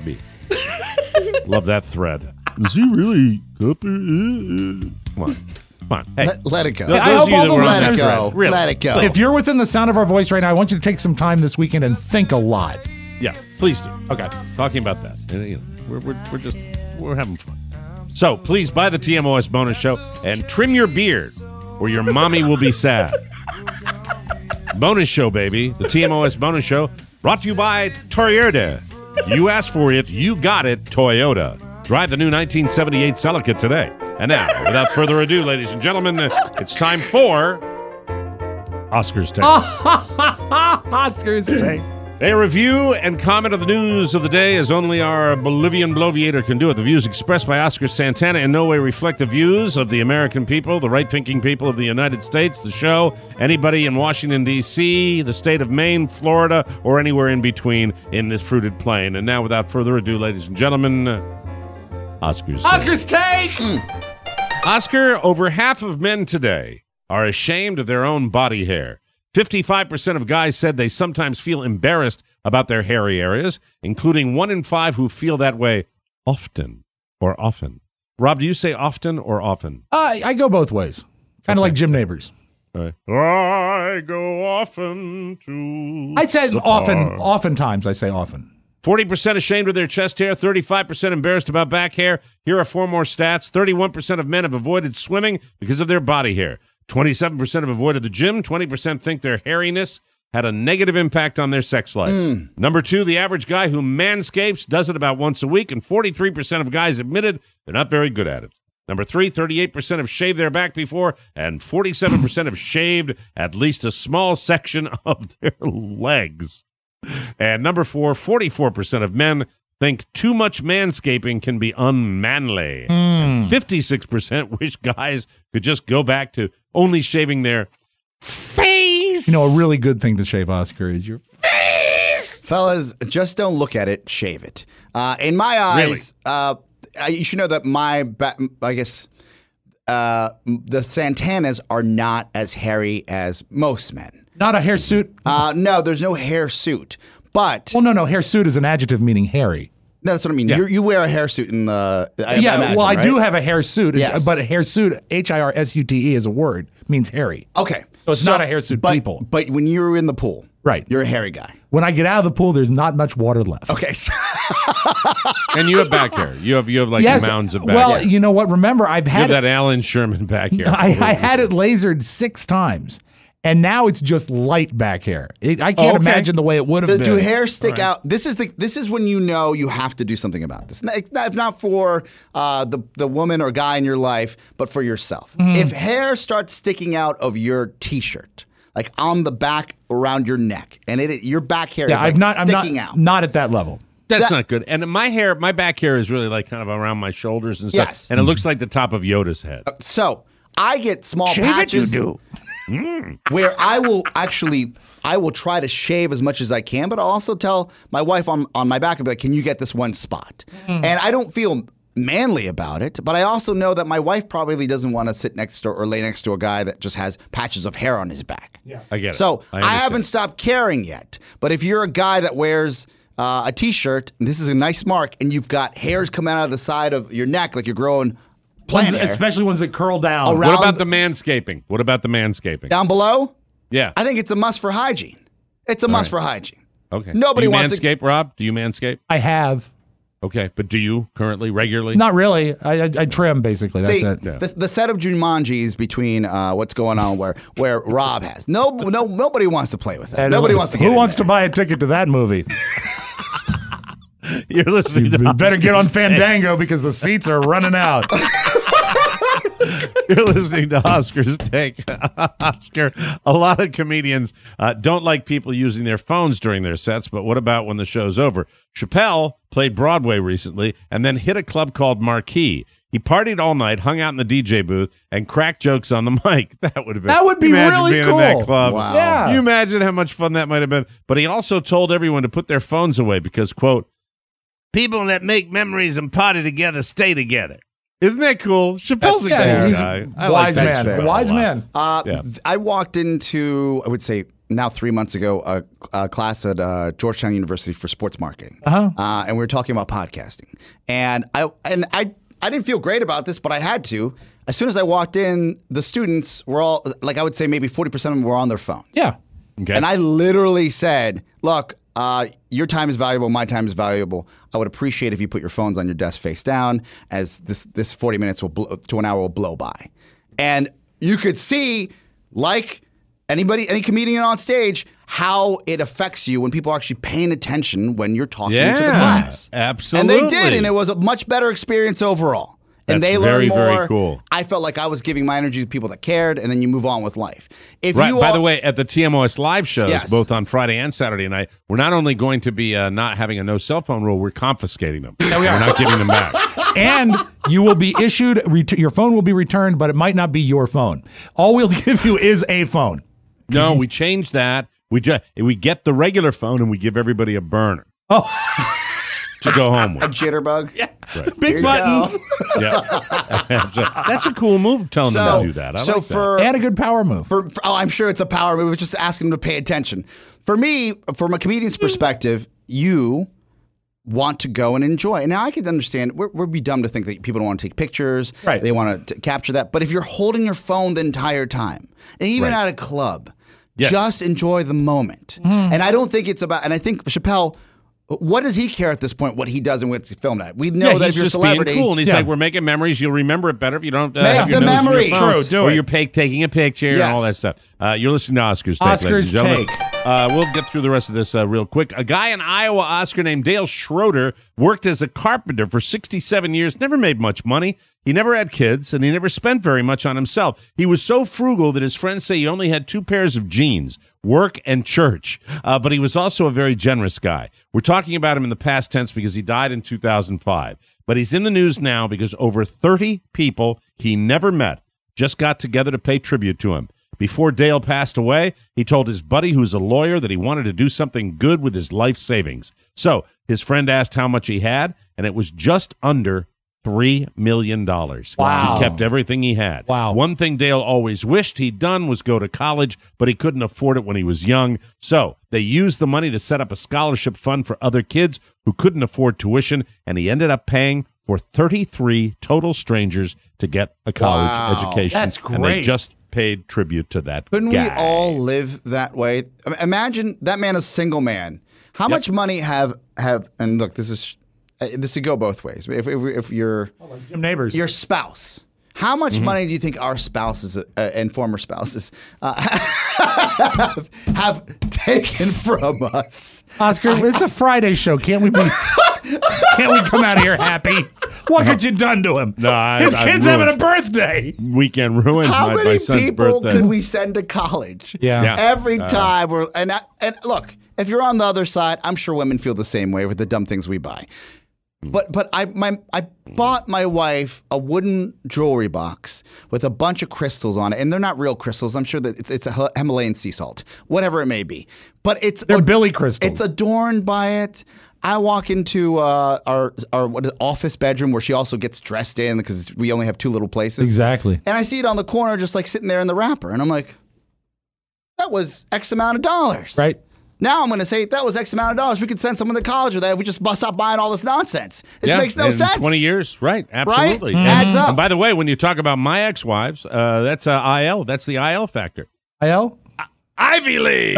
C: Love that thread. Is he really copyright? Come on. Come on. Hey.
D: Let it go.
C: Those
B: I
C: of
B: hope
C: you
B: all
C: that
B: the
C: were on
D: Let
C: that
D: it
C: thread,
D: go.
C: really.
D: Let it go.
B: If you're within the sound of our voice right now, I want you to take some time this weekend and think a lot.
C: Yeah, please do.
B: Okay.
C: Talking about that. And, you know, we're having fun. So please buy the TMOS bonus show and trim your beard or your mommy will be sad. Bonus show, baby. The TMOS bonus show brought to you by Toyota. You asked for it, you got it, Toyota. Drive the new 1978 Celica today. And now, without further ado, ladies and gentlemen, it's time for Oscar's Take.
B: Oscar's Take.
C: A review and comment of the news of the day as only our Bolivian bloviator can do it. The views expressed by Oscar Santana in no way reflect the views of the American people, the right-thinking people of the United States, the show, anybody in Washington, D.C., the state of Maine, Florida, or anywhere in between in this fruited plain. And now, without further ado, ladies and gentlemen, Oscar's Take.
B: Oscar's Take!
C: Oscar, over half of men today are ashamed of their own body hair. 55% of guys said they sometimes feel embarrassed about their hairy areas, including 1 in 5 who feel that way often or often. Rob, do you say often or often?
B: I go both ways. Kind of like Jim Neighbors.
C: All right. I go often to
B: I say
C: the
B: often,
C: bar.
B: oftentimes I say often.
C: 40% ashamed of their chest hair, 35% embarrassed about back hair. Here are 4 more stats. 31% of men have avoided swimming because of their body hair. 27% have avoided the gym. 20% think their hairiness had a negative impact on their sex life. Number 2, the average guy who manscapes does it about once a week, and 43% of guys admitted they're not very good at it. Number 3, 38% have shaved their back before, and 47% have shaved at least a small section of their legs. And number 4, 44% of men think too much manscaping can be unmanly. And 56% wish guys could just go back to only shaving their face.
B: You know, a really good thing to shave, Oscar, is your
D: Fellas, just don't look at it, shave it. In my eyes, you should know that the Santanas are not as hairy as most men.
B: Not a hairsuit?
D: No, there's no hairsuit. But
B: well, no, hairsuit is an adjective meaning hairy.
D: No, that's what I mean.
B: Yeah.
D: You wear a hairsuit in the
B: I do have a hairsuit,
D: Yes.
B: but a hairsuit, Hirsute is a word, means hairy.
D: Okay.
B: So it's not a hairsuit people.
D: But when you're in the pool,
B: right,
D: you're a hairy guy.
B: When I get out of the pool, there's not much water left.
D: Okay.
C: And you have back hair. You have like
B: yes.
C: mounds of back
B: well,
C: hair.
B: you know what? Remember, I've
C: You
B: had
C: have that Alan Sherman back hair.
B: I had it lasered 6 times. And now it's just light back hair. I can't imagine the way it would have been.
D: Do hairs stick out? This is when you know you have to do something about this. Not for the woman or guy in your life, but for yourself.
B: Mm-hmm.
D: If hair starts sticking out of your T-shirt, like on the back around your neck, and your back hair is sticking out.
B: Not at that level.
C: That's not good. And my back hair is really like kind of around my shoulders and stuff.
D: Yes.
C: And it looks like the top of Yoda's head.
D: So I get small patches. Where I will try to shave as much as I can, but I'll also tell my wife on my back, I'll be like, can you get this one spot? And I don't feel manly about it, but I also know that my wife probably doesn't want to sit next to or lay next to a guy that just has patches of hair on his back.
B: Yeah,
C: I get it.
D: So I haven't stopped caring yet. But if you're a guy that wears a T-shirt, and this is a nice mark, and you've got hairs coming out of the side of your neck like you're growing plant hair,
B: especially ones that curl down.
C: What about the manscaping?
D: Down below?
C: Yeah.
D: I think it's a must for hygiene. It's a must for hygiene.
C: Okay.
D: Nobody
C: do you
D: wants
C: manscape, Rob? Do you manscape?
B: I have.
C: Okay, but do you currently, regularly?
B: Not really. I trim, basically. That's it.
C: Yeah.
D: The set of Jumanjis between what's going on where Rob has. Nobody wants to play with that. Nobody wants to get
B: Who wants to buy a ticket to that movie?
C: You're listening
B: you
C: to
B: better get on Fandango because the seats are running out.
C: You're listening to Oscar's Take. Oscar, a lot of comedians don't like people using their phones during their sets, but what about when the show's over? Chappelle played Broadway recently and then hit a club called Marquee. He partied all night, hung out in the DJ booth, and cracked jokes on the mic. That would be
B: really
C: being
B: cool.
C: in that club.
D: Wow.
B: Yeah.
C: You imagine how much fun that might have been. But he also told everyone to put their phones away because, quote, people that make memories and party together stay together. Isn't that cool? Chappelle's a cool guy.
B: Wise man. Wise man.
D: I walked into, I would say, now 3 months ago, a class at Georgetown University for sports marketing. And we were talking about podcasting. And I didn't feel great about this, but I had to. As soon as I walked in, the students were all, like I would say maybe 40% of them were on their phones.
B: Yeah.
C: Okay.
D: And I literally said, look, your time is valuable, my time is valuable. I would appreciate if you put your phones on your desk face down, as this 40 minutes to an hour will blow by. And you could see, like any comedian on stage, how it affects you when people are actually paying attention when you're talking to the class.
C: Absolutely.
D: And they did, and it was a much better experience overall. And
C: That's
D: they learned more.
C: very cool.
D: I felt like I was giving my energy to people that cared, and then you move on with life.
C: By the way, at the TMOS live shows,
D: Yes.
C: both on Friday and Saturday night, we're not only going to be not having a no cell phone rule, we're confiscating them. We're not giving them back.
B: And you will be issued, your phone will be returned, but it might not be your phone. All we'll give you is a phone.
C: No, we changed that. We get the regular phone and we give everybody a burner.
B: Oh.
C: To go home with.
D: A jitterbug.
B: Yeah.
C: Right.
B: Big buttons.
C: Yeah. That's a cool move, telling them to do that. I like that.
B: And a good power move.
D: I'm sure it's a power move. It's just asking them to pay attention. For me, from a comedian's perspective, you want to go and enjoy. And now I can understand, we'd be dumb to think that people don't want to take pictures.
B: Right.
D: They want to capture that. But if you're holding your phone the entire time, and even at a club, just enjoy the moment. And I don't think it's about, and I think Chappelle, what does he care at this point, what he does and what's filmed at? We know that if you're a celebrity.
C: Being cool. And he's like, we're making memories. You'll remember it better if you don't
D: Make
C: have your
D: the
C: nose in your
D: memory.
C: phone,
B: True, do
C: or
B: it.
C: you're taking a picture and all that stuff. You're listening to Oscar's Take, ladies and gentlemen. We'll get through the rest of this real quick. A guy in Iowa, Oscar, named Dale Schroeder, worked as a carpenter for 67 years, never made much money. He never had kids, and he never spent very much on himself. He was so frugal that his friends say he only had 2 pairs of jeans, work and church. But he was also a very generous guy. We're talking about him in the past tense because he died in 2005. But he's in the news now because over 30 people he never met just got together to pay tribute to him. Before Dale passed away, he told his buddy, who's a lawyer, that he wanted to do something good with his life savings. So his friend asked how much he had, and it was just under $3 million.
B: Wow.
C: He kept everything he had.
B: Wow.
C: One thing Dale always wished he'd done was go to college, but he couldn't afford it when he was young. So they used the money to set up a scholarship fund for other kids who couldn't afford tuition, and he ended up paying for 33 total strangers to get a college education.
B: That's great.
C: And they just paid tribute to that
D: Couldn't
C: guy.
D: we all live that way? Imagine that man, a single man. How much money have and look, this could go both ways. If you're
B: neighbors,
D: your spouse, How much money do you think our spouses and former spouses have taken from us?
B: Oscar, it's a Friday show. Can't we come out of here happy? What could you done to him?
C: No,
B: his kid's having a birthday.
C: Weekend ruined
D: How
C: my
D: many
C: son's
D: people
C: birthday.
D: could we send to college?
B: Yeah.
D: Every time we're and look, if you're on the other side, I'm sure women feel the same way with the dumb things we buy. But I bought my wife a wooden jewelry box with a bunch of crystals on it, and they're not real crystals. I'm sure that it's a Himalayan sea salt, whatever it may be. But they're
B: Billy crystals.
D: It's adorned by it. I walk into our office bedroom where she also gets dressed in because we only have two little places.
B: Exactly.
D: And I see it on the corner, just like sitting there in the wrapper, and I'm like, that was X amount of dollars.
B: Right.
D: Now I'm going to say that was X amount of dollars. We could send someone to college with that if we just stop buying all this nonsense. This makes no sense.
C: 20 years, right? Absolutely.
D: Right? Adds up.
C: And by the way, when you talk about my ex-wives, that's IL. That's the IL factor.
B: IL?
C: Ivy League.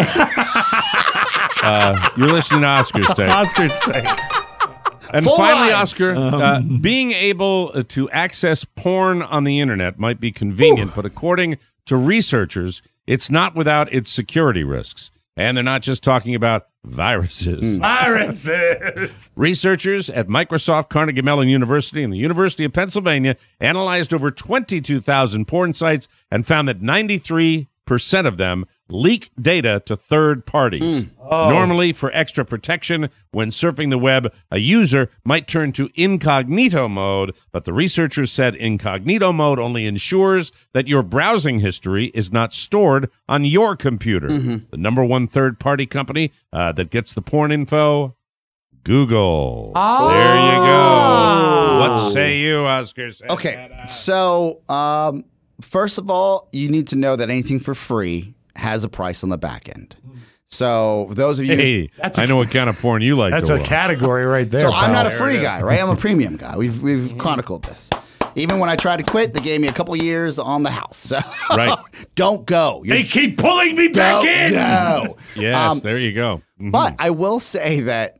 C: You're listening to Oscar's Take.
B: Oscar's Take.
C: And
D: Full
C: finally,
D: lines.
C: Oscar, being able to access porn on the internet might be convenient, but according to researchers, it's not without its security risks. And they're not just talking about viruses.
B: Viruses!
C: Researchers at Microsoft, Carnegie Mellon University, and the University of Pennsylvania analyzed over 22,000 porn sites and found that 93% of them leak data to third parties. Normally, for extra protection when surfing the web, a user might turn to incognito mode, but the researchers said incognito mode only ensures that your browsing history is not stored on your computer. The number one third-party company that gets the porn info, Google. There you go. What say you, Oscar?
D: Okay, so first of all, you need to know that anything for free has a price on the back end. So for those of you,
C: Hey, I know what kind of porn you like.
B: That's
C: to
B: a
C: watch.
B: category right there.
D: so I'm
B: pal.
D: not a free guy, right? I'm a premium guy. We've chronicled this. Even when I tried to quit, they gave me a couple years on the house. So
C: Right.
D: don't go.
B: They keep pulling me back in.
D: No.
C: Yes, there you go.
D: But I will say that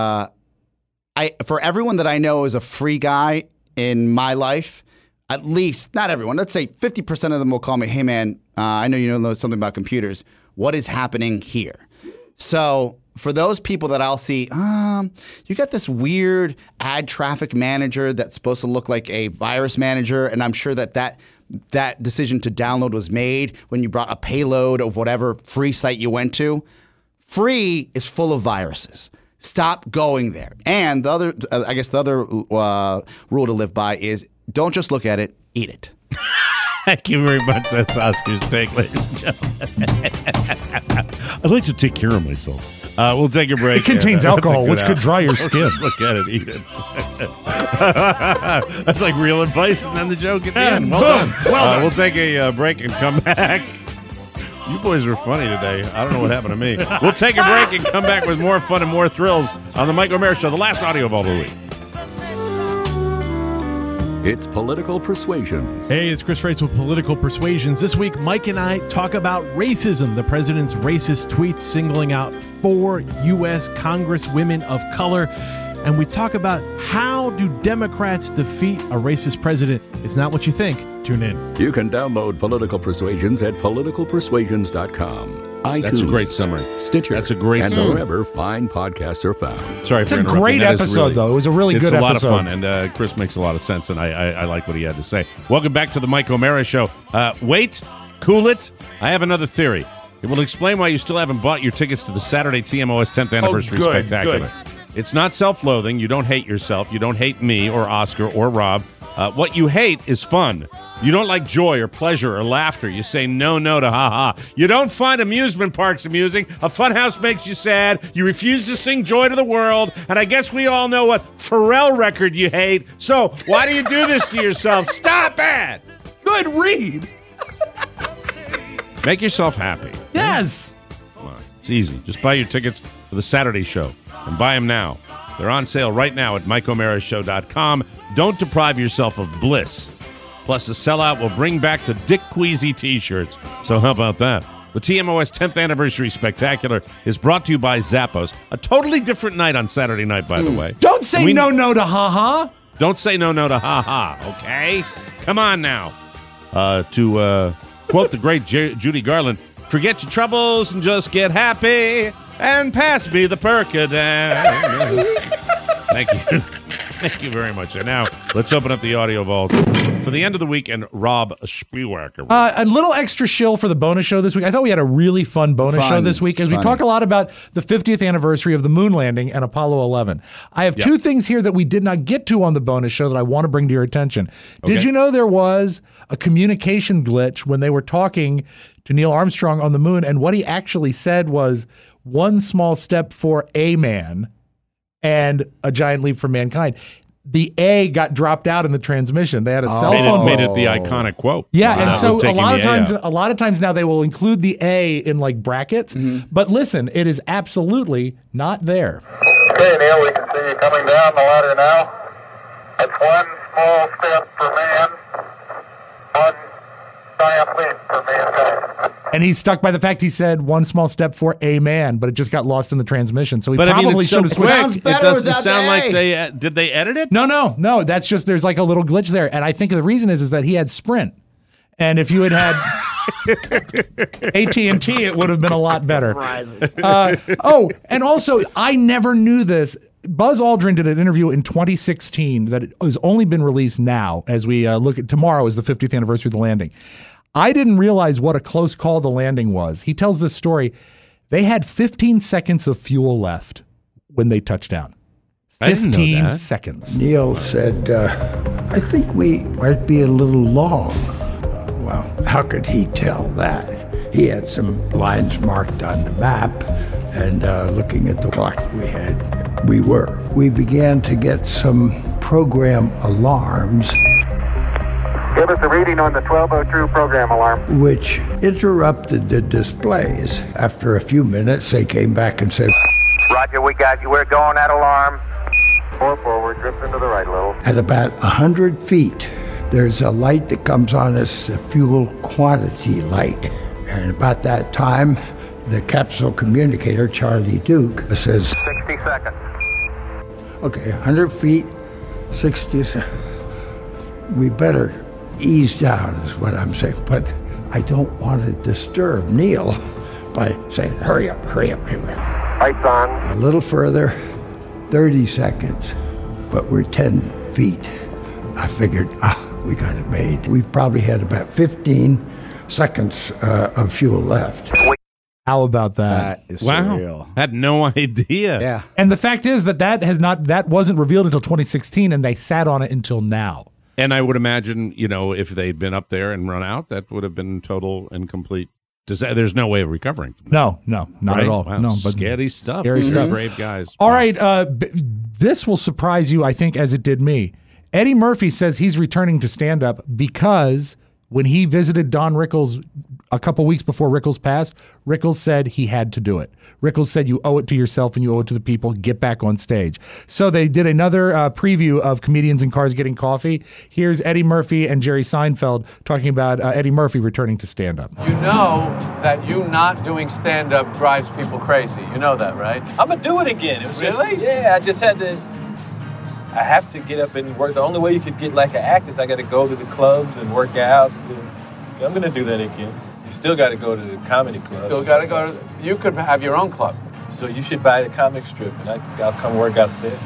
D: for everyone that I know is a free guy in my life, at least, not everyone, let's say 50% of them will call me, hey man, I know you know something about computers. What is happening here? So for those people that I'll see, you got this weird ad traffic manager that's supposed to look like a virus manager, and I'm sure that decision to download was made when you brought a payload of whatever free site you went to. Free is full of viruses. Stop going there. And the other, I guess the other rule to live by is don't just look at it, eat it.
C: Thank you very much. That's Oscar's Take, ladies and gentlemen. I'd like to take care of myself. We'll take a break.
B: It contains alcohol, which could dry your skin.
C: Look at it, eat it. That's like real advice, and then the joke at the end. Well done. Well, we'll take a break and come back. You boys are funny today. I don't know what happened to me. We'll take a break and come back with more fun and more thrills on the Mike O'Meara Show, the last audio ball of the week.
A: It's Political Persuasions.
N: Hey, it's Chris Reitz with Political Persuasions. This week, Mike and I talk about racism, the president's racist tweets singling out 4 U.S. Congresswomen of color. And we talk about how do Democrats defeat a racist president. It's not what you think. Tune in.
A: You can download Political Persuasions at politicalpersuasions.com. iTunes,
C: That's a great summary.
A: Stitcher.
C: That's a great
A: and
C: summary.
A: wherever fine podcasts are found.
C: Sorry
B: It's
C: for
B: a
C: interrupting.
B: great
C: That is
B: episode,
C: really-
B: though. It was a really good
C: It's a lot
B: episode.
C: of fun, and Chris makes a lot of sense, and I like what he had to say. Welcome back to the Mike O'Meara Show. Wait, cool it. I have another theory. It will explain why you still haven't bought your tickets to the Saturday TMOS 10th Anniversary
B: good,
C: Spectacular.
B: good.
C: It's not self-loathing. You don't hate yourself. You don't hate me or Oscar or Rob. What you hate is fun. You don't like joy or pleasure or laughter. You say no to ha-ha. You don't find amusement parks amusing. A funhouse makes you sad. You refuse to sing Joy to the World. And I guess we all know what Pharrell record you hate. So why do you do this to yourself? Stop it!
B: Good read.
C: Make yourself happy.
B: Yes.
C: Come on. It's easy. Just buy your tickets for the Saturday show and buy them now. They're on sale right now at MikeO'MearaShow.com. Don't deprive yourself of bliss. Plus, the sellout will bring back the Dick Queasy t-shirts. So how about that? The TMOS 10th Anniversary Spectacular is brought to you by Zappos. A totally different night on Saturday night, by the way.
B: Don't say no to ha-ha.
C: Don't say no to ha-ha, okay? Come on now. To quote the great Judy Garland, forget your troubles and just get happy and pass me the Percodan. Thank you. Thank you very much. And now let's open up the audio vault for the end of the week and Rob Spielwacker.
B: A little extra shill for the bonus show this week. I thought we had a really fun bonus show this week as we talk a lot about the 50th anniversary of the moon landing and Apollo 11. I have two things here that we did not get to on the bonus show that I want to bring to your attention. Did you know there was a communication glitch when they were talking to Neil Armstrong on the moon, and what he actually said was one small step for a man and a giant leap for mankind. The A got dropped out in the transmission. They had a cell phone.
C: Made it the iconic quote.
B: Yeah, and so a lot of times now they will include the A in like brackets. But listen, it is absolutely not there.
O: Okay, Neil, we can see you coming down the ladder now. That's one small step for man, one giant leap for mankind.
B: And he's stuck by the fact he said one small step for a man, but it just got lost in the transmission. So he probably should have switched.
C: It doesn't sound like did they edit it?
B: No. That's just there's like a little glitch there, and I think the reason is that he had Sprint, and if you had AT&T, it would have been a lot better. And also I never knew this. Buzz Aldrin did an interview in 2016 that has only been released now as we look at tomorrow is the 50th anniversary of the landing. I didn't realize what a close call the landing was. He tells this story. They had 15 seconds of fuel left when they touched down. 15 seconds.
P: Neil said, I think we might be a little long. Well, how could he tell that? He had some lines marked on the map, and looking at the clock we were. We began to get some program alarms.
O: Give us a reading on the 1202 program alarm.
P: Which interrupted the displays. After a few minutes, they came back and said,
O: Roger, we got you. We're going at alarm. 4 forward, drift into the right a little.
P: At about 100 feet, there's a light that comes on as a fuel quantity light. And about that time, the capsule communicator, Charlie Duke, says,
O: 60 seconds.
P: Okay, 100 feet, 60 seconds. We better ease down is what I'm saying, but I don't want to disturb Neil by saying, hurry up.
O: Lights on.
P: A little further, 30 seconds, but we're 10 feet. I figured, we got it made. We probably had about 15 seconds of fuel left.
B: How about that?
D: That is surreal.
C: Had no idea.
D: Yeah.
B: And the fact is that wasn't revealed until 2016, and they sat on it until now.
C: And I would imagine, if they'd been up there and run out, that would have been total and complete. There's no way of recovering from that.
B: No, not at all.
C: Wow,
B: no,
C: but scary stuff.
B: Scary stuff.
C: Brave guys.
B: All right, this will surprise you, I think, as it did me. Eddie Murphy says he's returning to stand-up because when he visited Don Rickles a couple weeks before Rickles passed, Rickles said he had to do it. Rickles said you owe it to yourself and you owe it to the people. Get back on stage. So they did another preview of Comedians in Cars Getting Coffee. Here's Eddie Murphy and Jerry Seinfeld talking about Eddie Murphy returning to stand-up.
Q: You know that you not doing stand-up drives people crazy. You know that, right?
R: I'm going to do it again. It was
Q: Really?
R: I just had to... I have to get up and work. The only way you could get like an act is I got to go to the clubs and work out. I'm going to do that again. You still got to go to the comedy club.
Q: Still got to go to... You could have your own club.
R: So you should buy the comic strip, and I'll come work out there.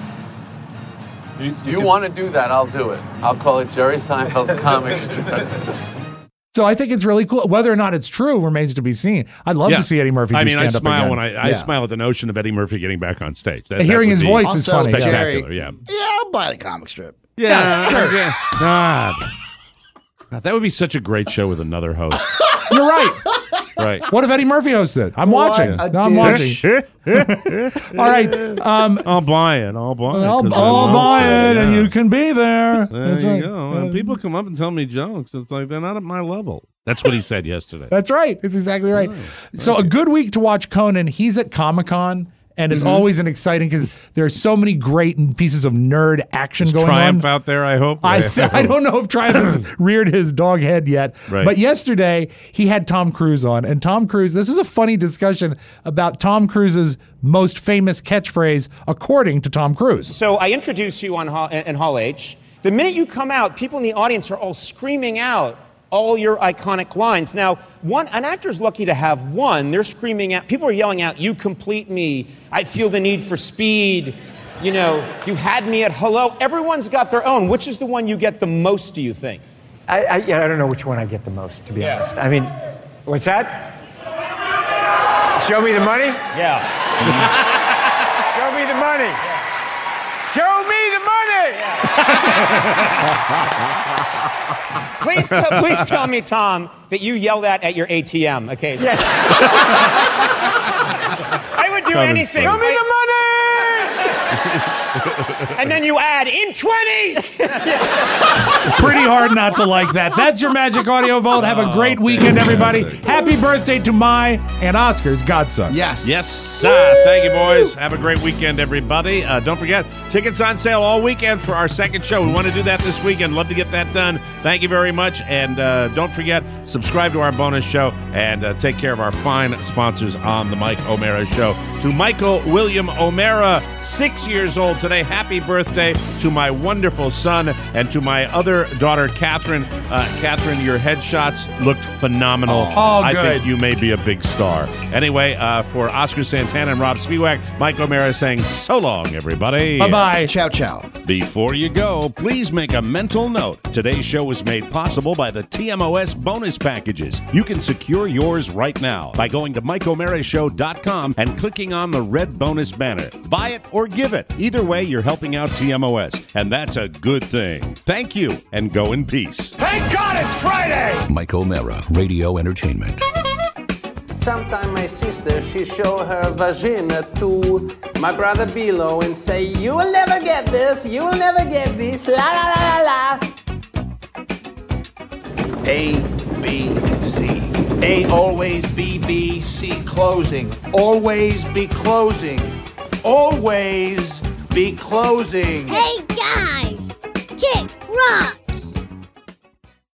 Q: You want to do that, I'll do it. I'll call it Jerry Seinfeld's comic strip.
B: So I think it's really cool. Whether or not it's true remains to be seen. I'd love to see Eddie Murphy do stand-up
C: I smile
B: again.
C: when I smile at the notion of Eddie Murphy getting back on stage.
B: Hearing his voice is funny.
C: Spectacular,
D: Yeah, I'll buy the comic strip.
C: Yeah. God, that would be such a great show with another host.
B: You're right.
C: Right.
B: What if Eddie Murphy hosted? I'm watching. No, I'm watching. All right.
C: I'll buy it. I'll
B: buy it, and you can be there.
C: There you go. When people come up and tell me jokes, it's like they're not at my level. That's what he said yesterday.
B: That's right. It's exactly right. So a good week to watch Conan. He's at Comic-Con. And it's always an exciting because there's so many great pieces of nerd action going
C: Triumph
B: on.
C: out there, I hope.
B: I don't know if Triumph has reared his dog head yet.
C: Right.
B: But yesterday, he had Tom Cruise on. And Tom Cruise, this is a funny discussion about Tom Cruise's most famous catchphrase, according to Tom Cruise.
S: So I introduced you in Hall H, The minute you come out, people in the audience are all screaming out all your iconic lines. Now, an actor's lucky to have one. They're screaming out, people are yelling out, "You complete me," "I feel the need for speed," you know, "You had me at hello." Everyone's got their own. Which is the one you get the most, do you think?
T: I don't know which one I get the most, to be honest. I mean, what's that? Show me the money?
S: Yeah.
T: Show me the money. Show me the money!
S: Please tell me, Tom, that you yell that at your ATM occasionally.
T: Yes.
S: I would do anything.
T: Show me the money!
S: And then you add in 20s.
B: Pretty hard not to like that. That's your Magic Audio Vault. Have a great weekend, everybody. Happy birthday to my and Oscar's godson.
D: Yes.
C: Yes. Thank you, boys. Have a great weekend, everybody. Don't forget, tickets on sale all weekend for our second show. We want to do that this weekend. Love to get that done. Thank you very much. And don't forget, subscribe to our bonus show and take care of our fine sponsors on the Mike O'Mara Show. To Michael William O'Mara, 6 years old today. Happy birthday to my wonderful son and to my other daughter, Catherine. Catherine, your headshots looked phenomenal.
B: Oh,
C: I
B: good.
C: think you may be a big star. Anyway, for Oscar Santana and Rob Spiewak, Mike O'Mara saying so long, everybody.
B: Bye-bye.
D: Ciao, ciao.
C: Before you go, please make a mental note. Today's show was made possible by the TMOS bonus packages. You can secure yours right now by going to MikeO'MaraShow.com and clicking on the red bonus banner. Buy it or give it. Either way, you're helping out TMOS, and that's a good thing. Thank you, and go in peace.
H: Thank God it's Friday!
A: Mike O'Mara, Radio Entertainment.
Q: Sometime my sister, she show her vagina to my brother Bilo and say, "You will never get this, you will never get this, la la la la la."
H: A, B, C. A, always, B, B, C, closing. Always be closing. Always be closing.
G: Hey